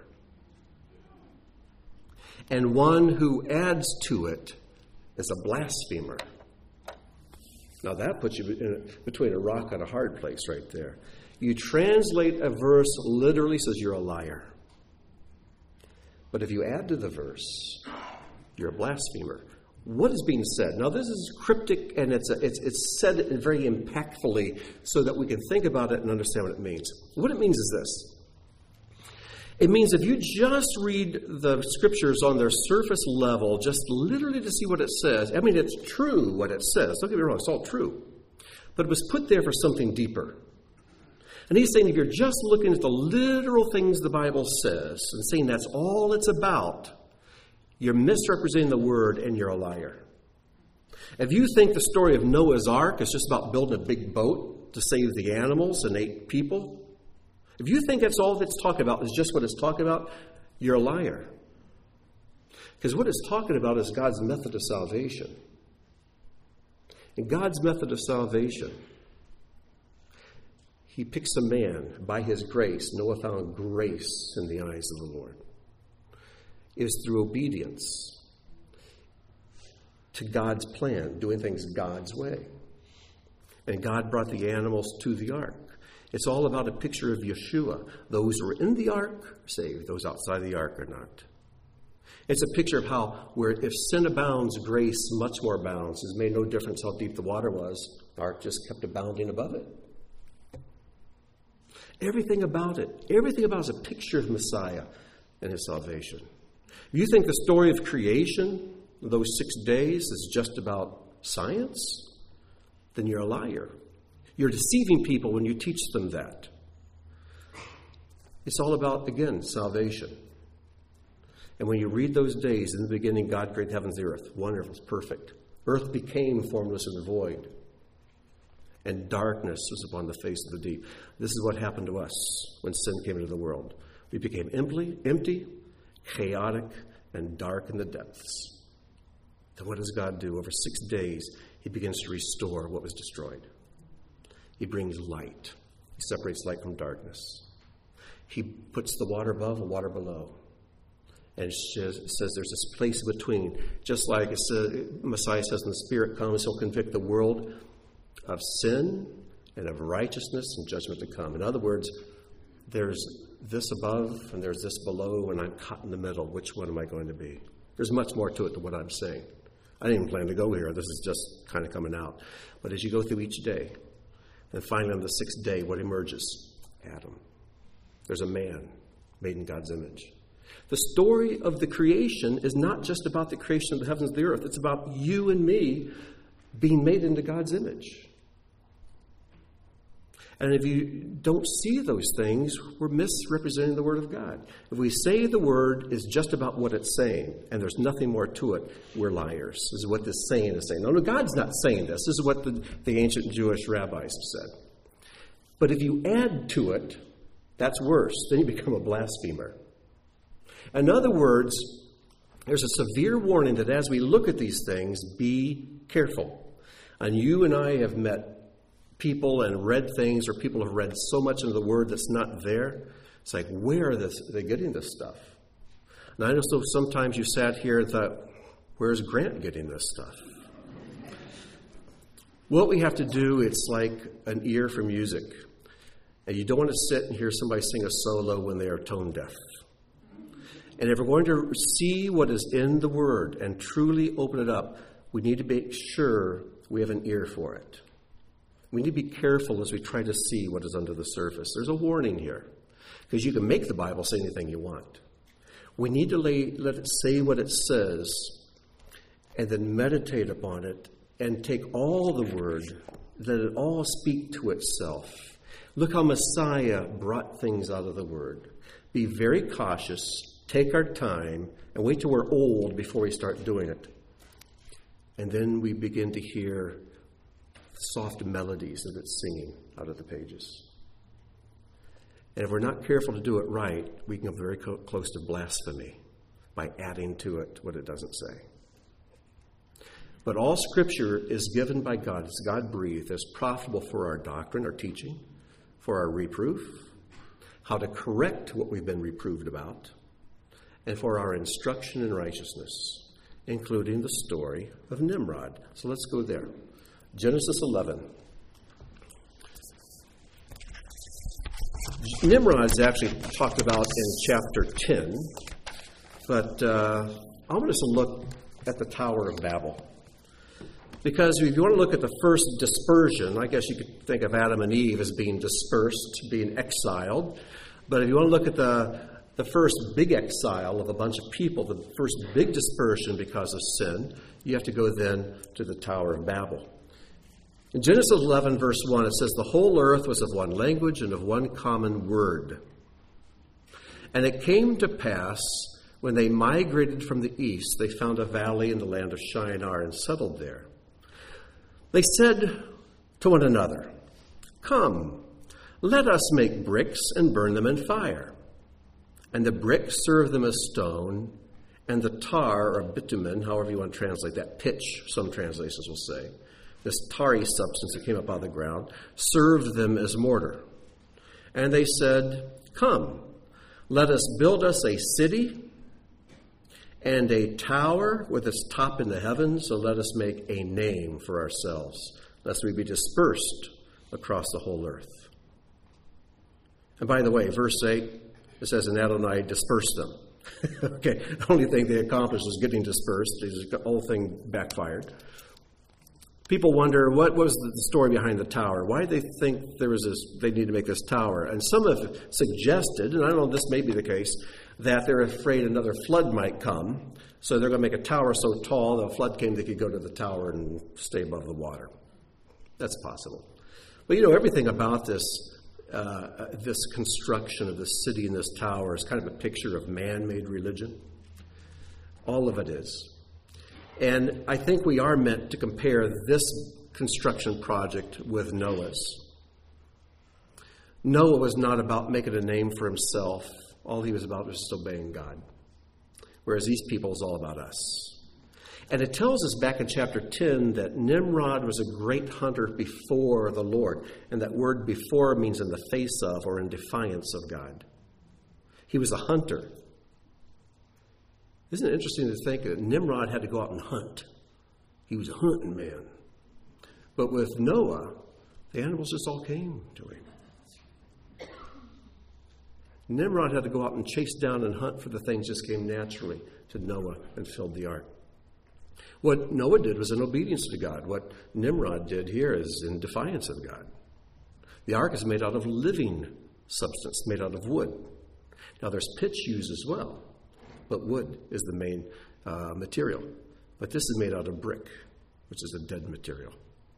And one who adds to it is a blasphemer. Now that puts you between a rock and a hard place right there. You translate a verse literally, says you're a liar. But if you add to the verse, you're a blasphemer. What is being said? Now, this is cryptic, and it's said very impactfully so that we can think about it and understand what it means. What it means is this. It means if you just read the scriptures on their surface level, just literally to see what it says, I mean, it's true what it says. Don't get me wrong, it's all true. But it was put there for something deeper. And he's saying if you're just looking at the literal things the Bible says and saying that's all it's about, you're misrepresenting the word and you're a liar. If you think the story of Noah's Ark is just about building a big boat to save the animals and 8 people, if you think that's all it's talking about is just what it's talking about, you're a liar. Because what it's talking about is God's method of salvation. And God's method of salvation, he picks a man by his grace. Noah found grace in the eyes of the Lord. Is through obedience to God's plan, doing things God's way. And God brought the animals to the ark. It's all about a picture of Yeshua. Those who are in the ark are saved, those outside the ark are not. It's a picture of how, where if sin abounds, grace much more abounds. It's made no difference how deep the water was. The ark just kept abounding above it. Everything about it is a picture of Messiah and his salvation. If you think the story of creation, those 6 days, is just about science, then you're a liar. You're deceiving people when you teach them that. It's all about, again, salvation. And when you read those days, in the beginning, God created heavens and the earth. Wonderful, it's perfect. Earth became formless and void. And darkness was upon the face of the deep. This is what happened to us when sin came into the world. We became empty, chaotic, and dark in the depths. Then what does God do? Over 6 days, he begins to restore what was destroyed. He brings light. He separates light from darkness. He puts the water above and water below. And it says there's this place between. Just like it says, Messiah says, when the Spirit comes, he'll convict the world of sin and of righteousness and judgment to come. In other words, there's this above and there's this below, and I'm caught in the middle. Which one am I going to be? There's much more to it than what I'm saying. I didn't even plan to go here. This is just kind of coming out. But as you go through each day, then finally on the sixth day, what emerges? Adam. There's a man made in God's image. The story of the creation is not just about the creation of the heavens and the earth. It's about you and me being made into God's image. And if you don't see those things, we're misrepresenting the Word of God. If we say the Word is just about what it's saying, and there's nothing more to it, we're liars. This is what this saying is saying. No, God's not saying this. This is what the ancient Jewish rabbis have said. But if you add to it, that's worse. Then you become a blasphemer. In other words, there's a severe warning that as we look at these things, be careful. And you and I have met people and read things, or people have read so much into the Word that's not there. It's like, where are they getting this stuff? And I know sometimes you sat here and thought, where's Grant getting this stuff? What we have to do, it's like an ear for music. And you don't want to sit and hear somebody sing a solo when they are tone deaf. And if we're going to see what is in the Word and truly open it up, we need to make sure we have an ear for it. We need to be careful as we try to see what is under the surface. There's a warning here, because you can make the Bible say anything you want. We need to let it say what it says, and then meditate upon it, and take all the Word, let it all speak to itself. Look how Messiah brought things out of the Word. Be very cautious, take our time, and wait till we're old before we start doing it. And then we begin to hear soft melodies that it's singing out of the pages. And if we're not careful to do it right, we can come very close to blasphemy by adding to it what it doesn't say. But all Scripture is given by God. It's God-breathed. It's profitable for our doctrine, our teaching, for our reproof, how to correct what we've been reproved about, and for our instruction in righteousness, including the story of Nimrod. So let's go there. Genesis 11. Nimrod is actually talked about in chapter 10, but I want us to look at the Tower of Babel. Because if you want to look at the first dispersion, I guess you could think of Adam and Eve as being dispersed, being exiled. But if you want to look at the first big exile of a bunch of people, the first big dispersion because of sin, you have to go then to the Tower of Babel. In Genesis 11, verse 1, it says, "The whole earth was of one language and of one common word. And it came to pass, when they migrated from the east, they found a valley in the land of Shinar and settled there. They said to one another, 'Come, let us make bricks and burn them in fire.' And the bricks served them as stone, and the tar, or bitumen, however you want to translate that, pitch, some translations will say, this tarry substance that came up out of the ground, served them as mortar. And they said, 'Come, let us build us a city and a tower with its top in the heavens, so let us make a name for ourselves, lest we be dispersed across the whole earth.'" And by the way, verse 8, it says, "And Adonai dispersed them." Okay, the only thing they accomplished was getting dispersed. The whole thing backfired. People wonder, what was the story behind the tower? Why did they think they need to make this tower? And some have suggested, and I don't know if this may be the case, that they're afraid another flood might come. So they're going to make a tower so tall that if a flood came, they could go to the tower and stay above the water. That's possible. But everything about this construction of this city and this tower is kind of a picture of man-made religion. All of it is. And I think we are meant to compare this construction project with Noah's. Noah was not about making a name for himself. All he was about was just obeying God. Whereas these people is all about us. And it tells us back in chapter 10 that Nimrod was a great hunter before the Lord. And that word before means in the face of or in defiance of God. He was a hunter. Isn't it interesting to think that Nimrod had to go out and hunt? He was a hunting man. But with Noah, the animals just all came to him. Nimrod had to go out and chase down and hunt for the things just came naturally to Noah and filled the ark. What Noah did was in obedience to God. What Nimrod did here is in defiance of God. The ark is made out of living substance, made out of wood. Now there's pitch used as well, but wood is the main material. But this is made out of brick, which is a dead material.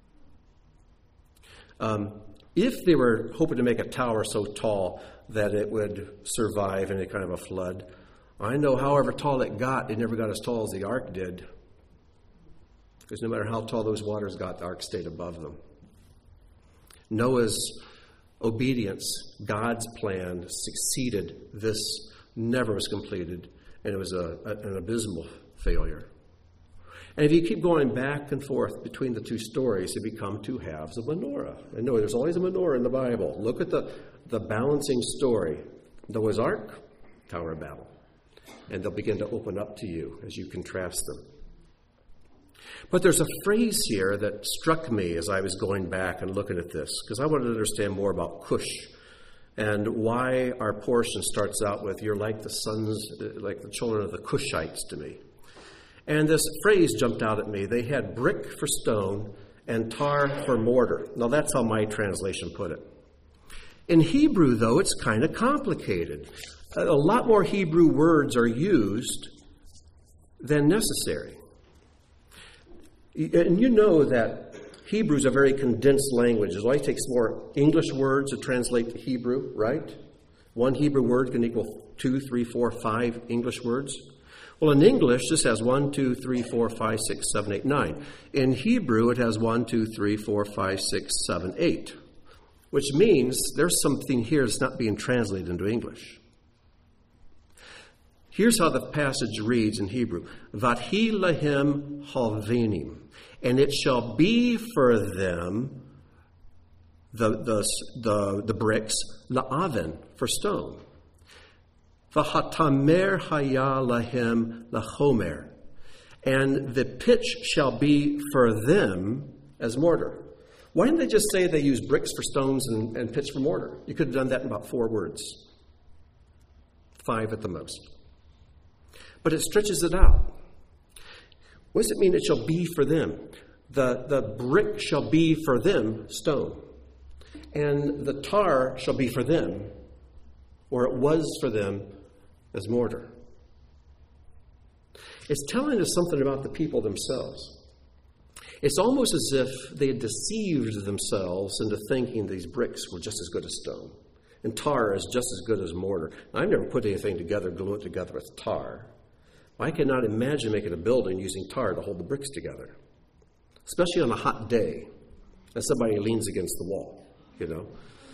If they were hoping to make a tower so tall that it would survive any kind of a flood, I know however tall it got, it never got as tall as the ark did. Because no matter how tall those waters got, the ark stayed above them. Noah's obedience, God's plan, succeeded. This never was completed, and it was an abysmal failure. And if you keep going back and forth between the two stories, they become two halves of menorah. And no, there's always a menorah in the Bible. Look at the balancing story. Noah's Ark, Tower of Babel. And they'll begin to open up to you as you contrast them. But there's a phrase here that struck me as I was going back and looking at this, because I wanted to understand more about Cush and why our portion starts out with, you're like the sons, like the children of the Cushites to me. And this phrase jumped out at me. They had brick for stone and tar for mortar. Now, that's how my translation put it. In Hebrew, though, it's kind of complicated. A lot more Hebrew words are used than necessary. And you know that Hebrew is a very condensed language. It always takes more English words to translate to Hebrew, right? One Hebrew word can equal 2, 3, 4, 5 English words. Well, in English, this has 1, 2, 3, 4, 5, 6, 7, 8, 9. In Hebrew, it has 1, 2, 3, 4, 5, 6, 7, 8, which means there's something here that's not being translated into English. Here's how the passage reads in Hebrew. Vathi lahem halvenim, and it shall be for them, the bricks, la'aven, for stone. V'hatamer haya lahem lachomer, and the pitch shall be for them as mortar. Why didn't they just say they use bricks for stones and pitch for mortar? You could have done that in about 4 words. 5 at the most. But it stretches it out. What does it mean it shall be for them? The brick shall be for them stone. And the tar shall be for them, or it was for them, as mortar. It's telling us something about the people themselves. It's almost as if they had deceived themselves into thinking these bricks were just as good as stone. And tar is just as good as mortar. I've never put anything together, glue it together with tar. I cannot imagine making a building using tar to hold the bricks together, especially on a hot day, as somebody leans against the wall, you know.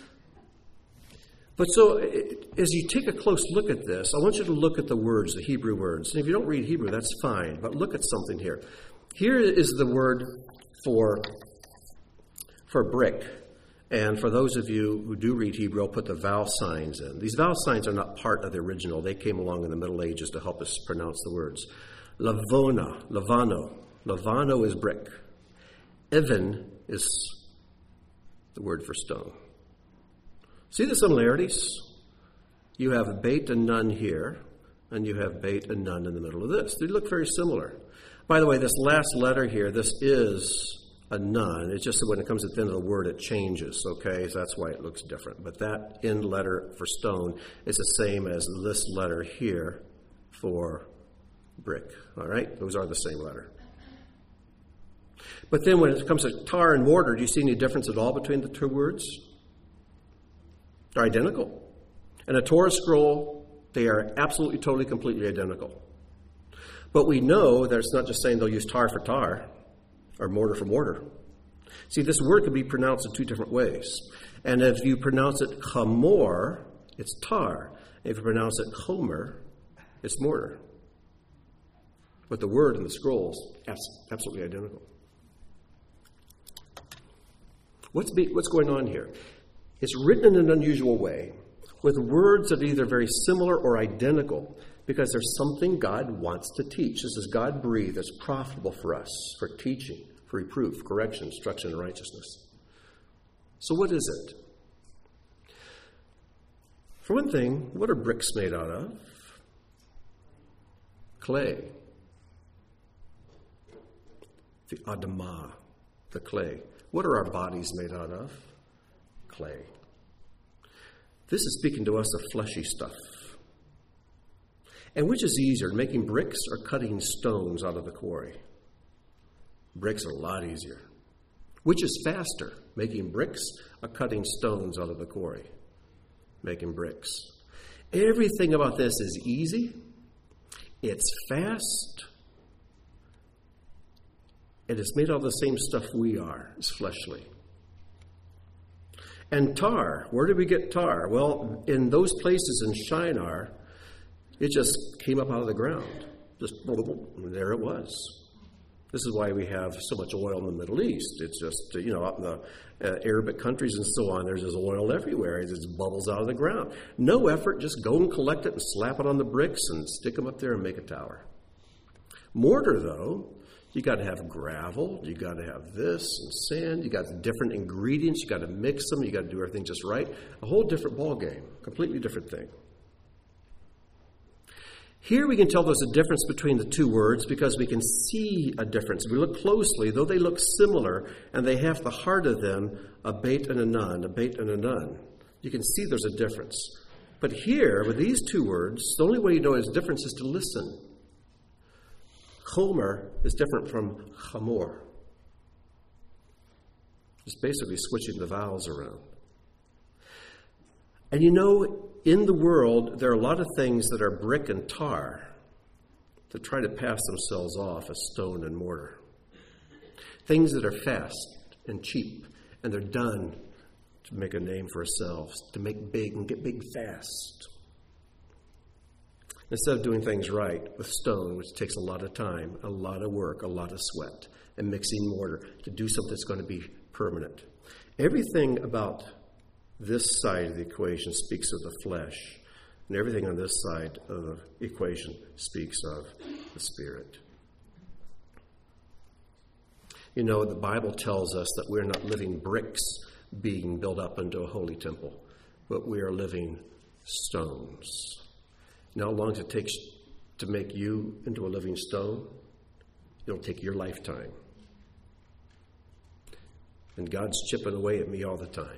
But so, as you take a close look at this, I want you to look at the words, the Hebrew words. And if you don't read Hebrew, that's fine, but look at something here. Here is the word for brick. And for those of you who do read Hebrew, I'll put the vowel signs in. These vowel signs are not part of the original. They came along in the Middle Ages to help us pronounce the words. Lavona, lavano. Lavano is brick. Even is the word for stone. See the similarities? You have bait and nun here, and you have bait and nun in the middle of this. They look very similar. By the way, this last letter here, this is a nun. It's just that when it comes at the end of the word, it changes, okay? So that's why it looks different. But that end letter for stone is the same as this letter here for brick, all right? Those are the same letter. But then when it comes to tar and mortar, do you see any difference at all between the two words? They're identical. In a Torah scroll, they are absolutely, totally, completely identical. But we know that it's not just saying they'll use tar for tar or mortar for mortar. See, this word can be pronounced in 2 different ways. And if you pronounce it chamor, it's tar. If you pronounce it chomer, it's mortar. But the word in the scrolls, absolutely identical. What's going on here? It's written in an unusual way, with words that are either very similar or identical, because there's something God wants to teach. This is God-breathed. It's profitable for us, for teaching, for reproof, correction, instruction, and righteousness. So what is it? For one thing, what are bricks made out of? Clay. The Adamah, the clay. What are our bodies made out of? Clay. This is speaking to us of fleshy stuff. And which is easier, making bricks or cutting stones out of the quarry? Bricks are a lot easier. Which is faster, making bricks or cutting stones out of the quarry? Making bricks. Everything about this is easy. It's fast. And it's made out of the same stuff we are. It's fleshly. And tar. Where did we get tar? Well, in those places in Shinar, it just came up out of the ground. Just, there it was. This is why we have so much oil in the Middle East. It's just, up in the Arabic countries and so on, there's just oil everywhere. It just bubbles out of the ground. No effort, just go and collect it and slap it on the bricks and stick them up there and make a tower. Mortar, though, you got to have gravel, you got to have this and sand, you got different ingredients, you got to mix them, you got to do everything just right. A whole different ball game, completely different thing. Here we can tell there's a difference between the two words because we can see a difference. If we look closely, though they look similar and they have the heart of them, a bait and a nun, a bait and a nun. You can see there's a difference. But here, with these two words, the only way you know there's a difference is to listen. Chomer is different from chamor. It's basically switching the vowels around. And in the world, there are a lot of things that are brick and tar that try to pass themselves off as stone and mortar. Things that are fast and cheap, and they're done to make a name for ourselves, to make big and get big fast. Instead of doing things right with stone, which takes a lot of time, a lot of work, a lot of sweat, and mixing mortar to do something that's going to be permanent. Everything about this side of the equation speaks of the flesh, and everything on this side of the equation speaks of the Spirit. The Bible tells us that we're not living bricks being built up into a holy temple, but we are living stones. How long does it take to make you into a living stone? It'll take your lifetime. And God's chipping away at me all the time,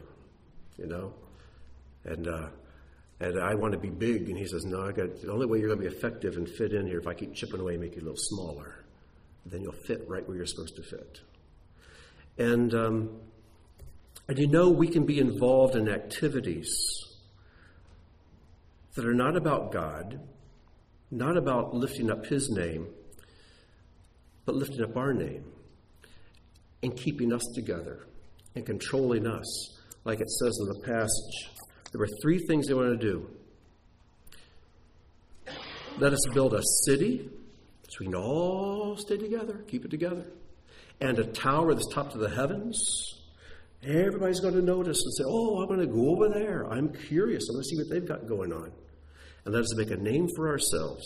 And I want to be big, and he says, no, the only way you're going to be effective and fit in here if I keep chipping away and make you a little smaller. Then you'll fit right where you're supposed to fit. And we can be involved in activities that are not about God, not about lifting up his name, but lifting up our name and keeping us together and controlling us. Like it says in the passage, there were 3 things they wanted to do. Let us build a city so we can all stay together, keep it together, and a tower that's top to the heavens. Everybody's going to notice and say, oh, I'm going to go over there. I'm curious. I'm going to see what they've got going on. And let us make a name for ourselves,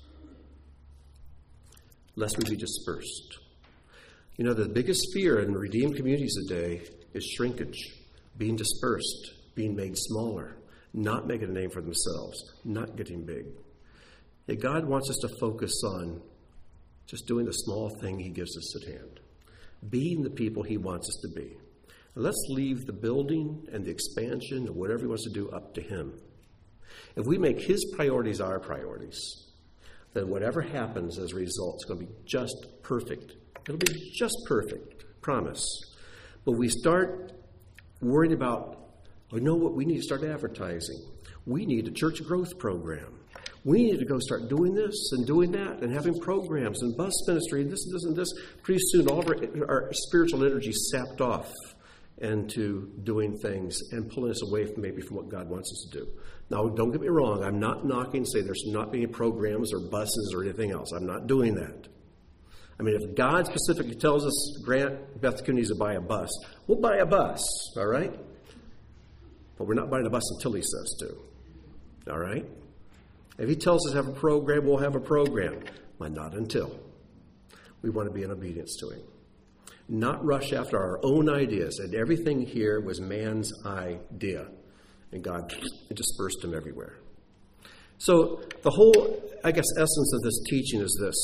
lest we be dispersed. The biggest fear in redeemed communities today is shrinkage, being dispersed, being made smaller, not making a name for themselves, not getting big. Yet God wants us to focus on just doing the small thing he gives us at hand, being the people he wants us to be. And let's leave the building and the expansion and whatever he wants to do up to him. If we make his priorities our priorities, then whatever happens as a result is going to be just perfect. It'll be just perfect, promise. But we start worrying about, we need to start advertising. We need a church growth program. We need to go start doing this and doing that and having programs and bus ministry and this and this and this. Pretty soon all of our spiritual energy sapped off into doing things and pulling us away from what God wants us to do. Now, don't get me wrong. I'm not knocking, say there's not any programs or buses or anything else. I'm not doing that. If God specifically tells us, Grant, Beth Cooney needs to buy a bus, we'll buy a bus, all right? But we're not buying a bus until he says to, all right? If he tells us to have a program, we'll have a program. But not until. We want to be in obedience to him. Not rush after our own ideas. And everything here was man's idea. And God dispersed them everywhere. So the whole, essence of this teaching is this.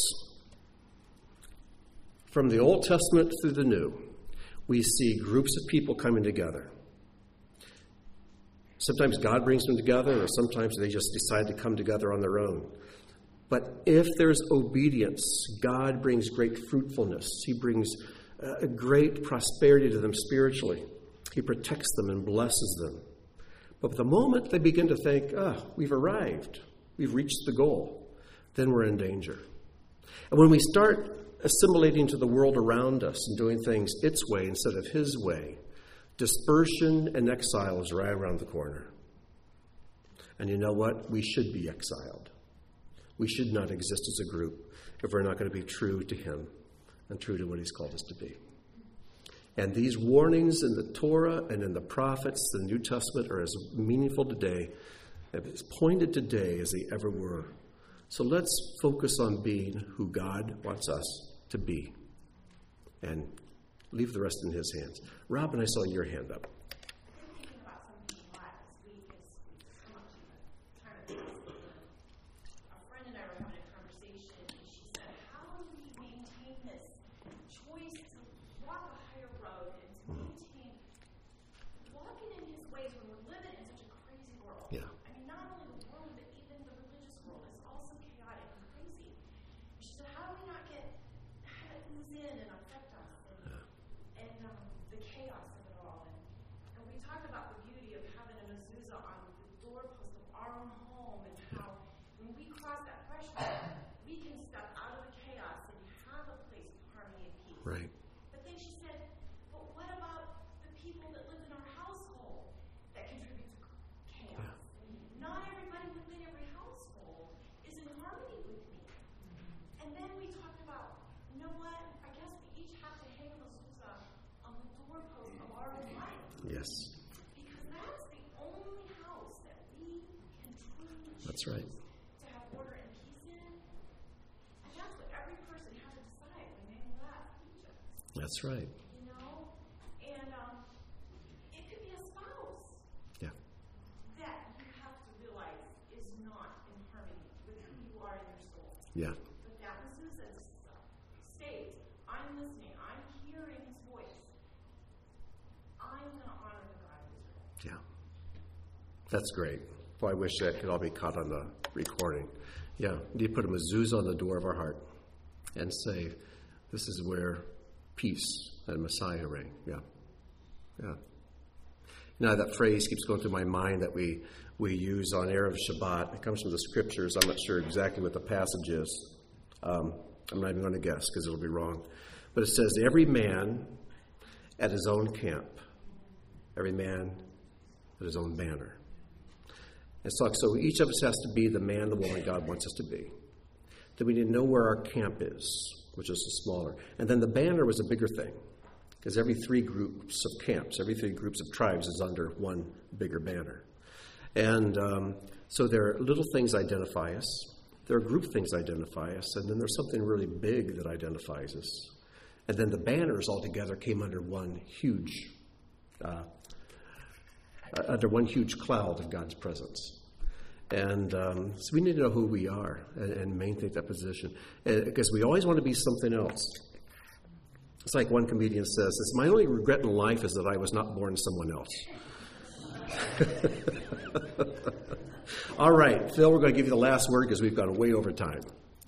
From the Old Testament through the New, we see groups of people coming together. Sometimes God brings them together, or sometimes they just decide to come together on their own. But if there's obedience, God brings great fruitfulness. He brings a great prosperity to them spiritually. He protects them and blesses them. But the moment they begin to think, we've arrived, we've reached the goal, then we're in danger. And when we start assimilating to the world around us and doing things its way instead of his way, dispersion and exile is right around the corner. And you know what? We should be exiled. We should not exist as a group if we're not going to be true to him and true to what he's called us to be. And these warnings in the Torah and in the prophets, the New Testament, are as meaningful today, as pointed today as they ever were. So let's focus on being who God wants us to be and leave the rest in his hands. Robin, I saw your hand up. Thinking about something a lot this week is come up to kind of a friend and I were having a conversation, and she said, how do we maintain this choice to walk a higher road and to maintain walking in his ways when we're living in such a crazy world? Yeah. I mean, not only the world, but even the religious world is also chaotic and crazy. She said, how do we not have it ooze in and affect us and the chaos of it all? And we talked about the beauty of having a mezuzah on the doorpost of our own home, and how when we cross that threshold, we can step out of the chaos and have a place of harmony and peace. Right. But then she said, but what about the people that live in our household that contribute to chaos? Not everybody within every household is in harmony with me. And then we talked about, you know what? I guess we each have to hang a mezuzah on the doorpost of our own life. Yes. Because that's the only house that we can truly That's choose right. to have order and peace in. And that's what every person had to decide when they left Egypt. That's right. You know? And it could be a spouse Yeah. that you have to realize is not in harmony with who you are in your soul. Yeah. But that mezuzah states, I'm listening, I'm hearing his voice. I'm going to honor the God of Israel. Yeah. That's great. Well, I wish that could all be caught on the recording. Yeah. You put a mezuzah on the door of our heart and say, this is where peace and Messiah reign. Yeah. Yeah. Now that phrase keeps going through my mind that we use on Erev Shabbat. It comes from the scriptures. I'm not sure exactly what the passage is. I'm not even going to guess because it'll be wrong. But it says, every man at his own camp. Every man at his own banner. And so each of us has to be the man, the woman God wants us to be. Then we need to know where our camp is, which is smaller. And then the banner was a bigger thing. Because every 3 groups of camps, every 3 groups of tribes is under one bigger banner. And so there are little things identify us. There are group things identify us. And then there's something really big that identifies us. And then the banners all together came under one huge cloud of God's presence. And so we need to know who we are and maintain that position. Because we always want to be something else. It's like one comedian says, my only regret in life is that I was not born someone else. All right, Phil, we're going to give you the last word because we've gone way over time.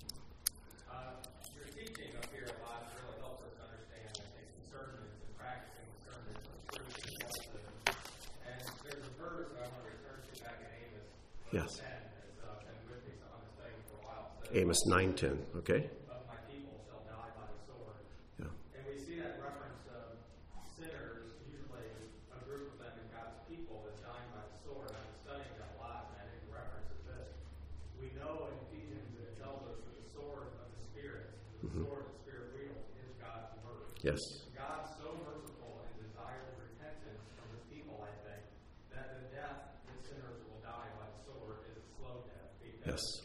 Your teaching up here a lot really helps us understand, I think, discernment and practicing discernment of truth and falsehood. And there's a verse I want to return to back in Amos. Yes. 10. It's been with me, so I'm studying for a while. So, Amos 9:10, okay? of my people shall die by the sword. Yeah. And we see that reference of sinners, usually a group of them in God's people, is dying by the sword. I've been studying that a lot, and I think the reference is this. We know in Ephesians that it tells us that the sword of the Spirit, the sword of the Spirit wields, is God's word. Yes. God's so merciful and desires repentance from his people, I think, that the death that sinners will die by the sword is a slow death. Because Yes.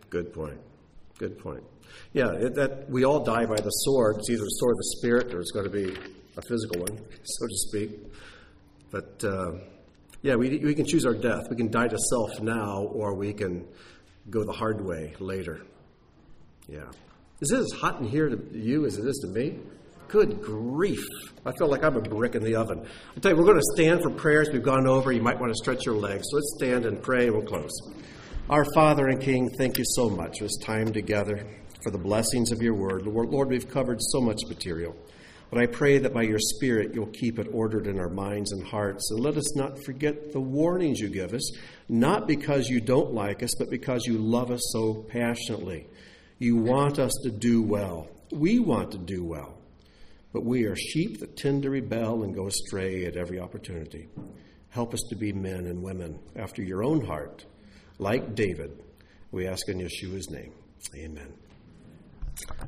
Good point. Good point. Yeah, that we all die by the sword. It's either the sword of the Spirit or it's going to be a physical one, so to speak. But, we can choose our death. We can die to self now, or we can go the hard way later. Yeah. Is it as hot in here to you as it is to me? Good grief. I feel like I'm a brick in the oven. I tell you, we're going to stand for prayers. We've gone over. You might want to stretch your legs. So let's stand and pray, and we'll close. Our Father and King, thank you so much for this time together, for the blessings of your word. Lord, we've covered so much material. But I pray that by your Spirit you'll keep it ordered in our minds and hearts. And let us not forget the warnings you give us, not because you don't like us, but because you love us so passionately. You want us to do well. We want to do well. But we are sheep that tend to rebel and go astray at every opportunity. Help us to be men and women after your own heart, like David. We ask in Yeshua's name. Amen.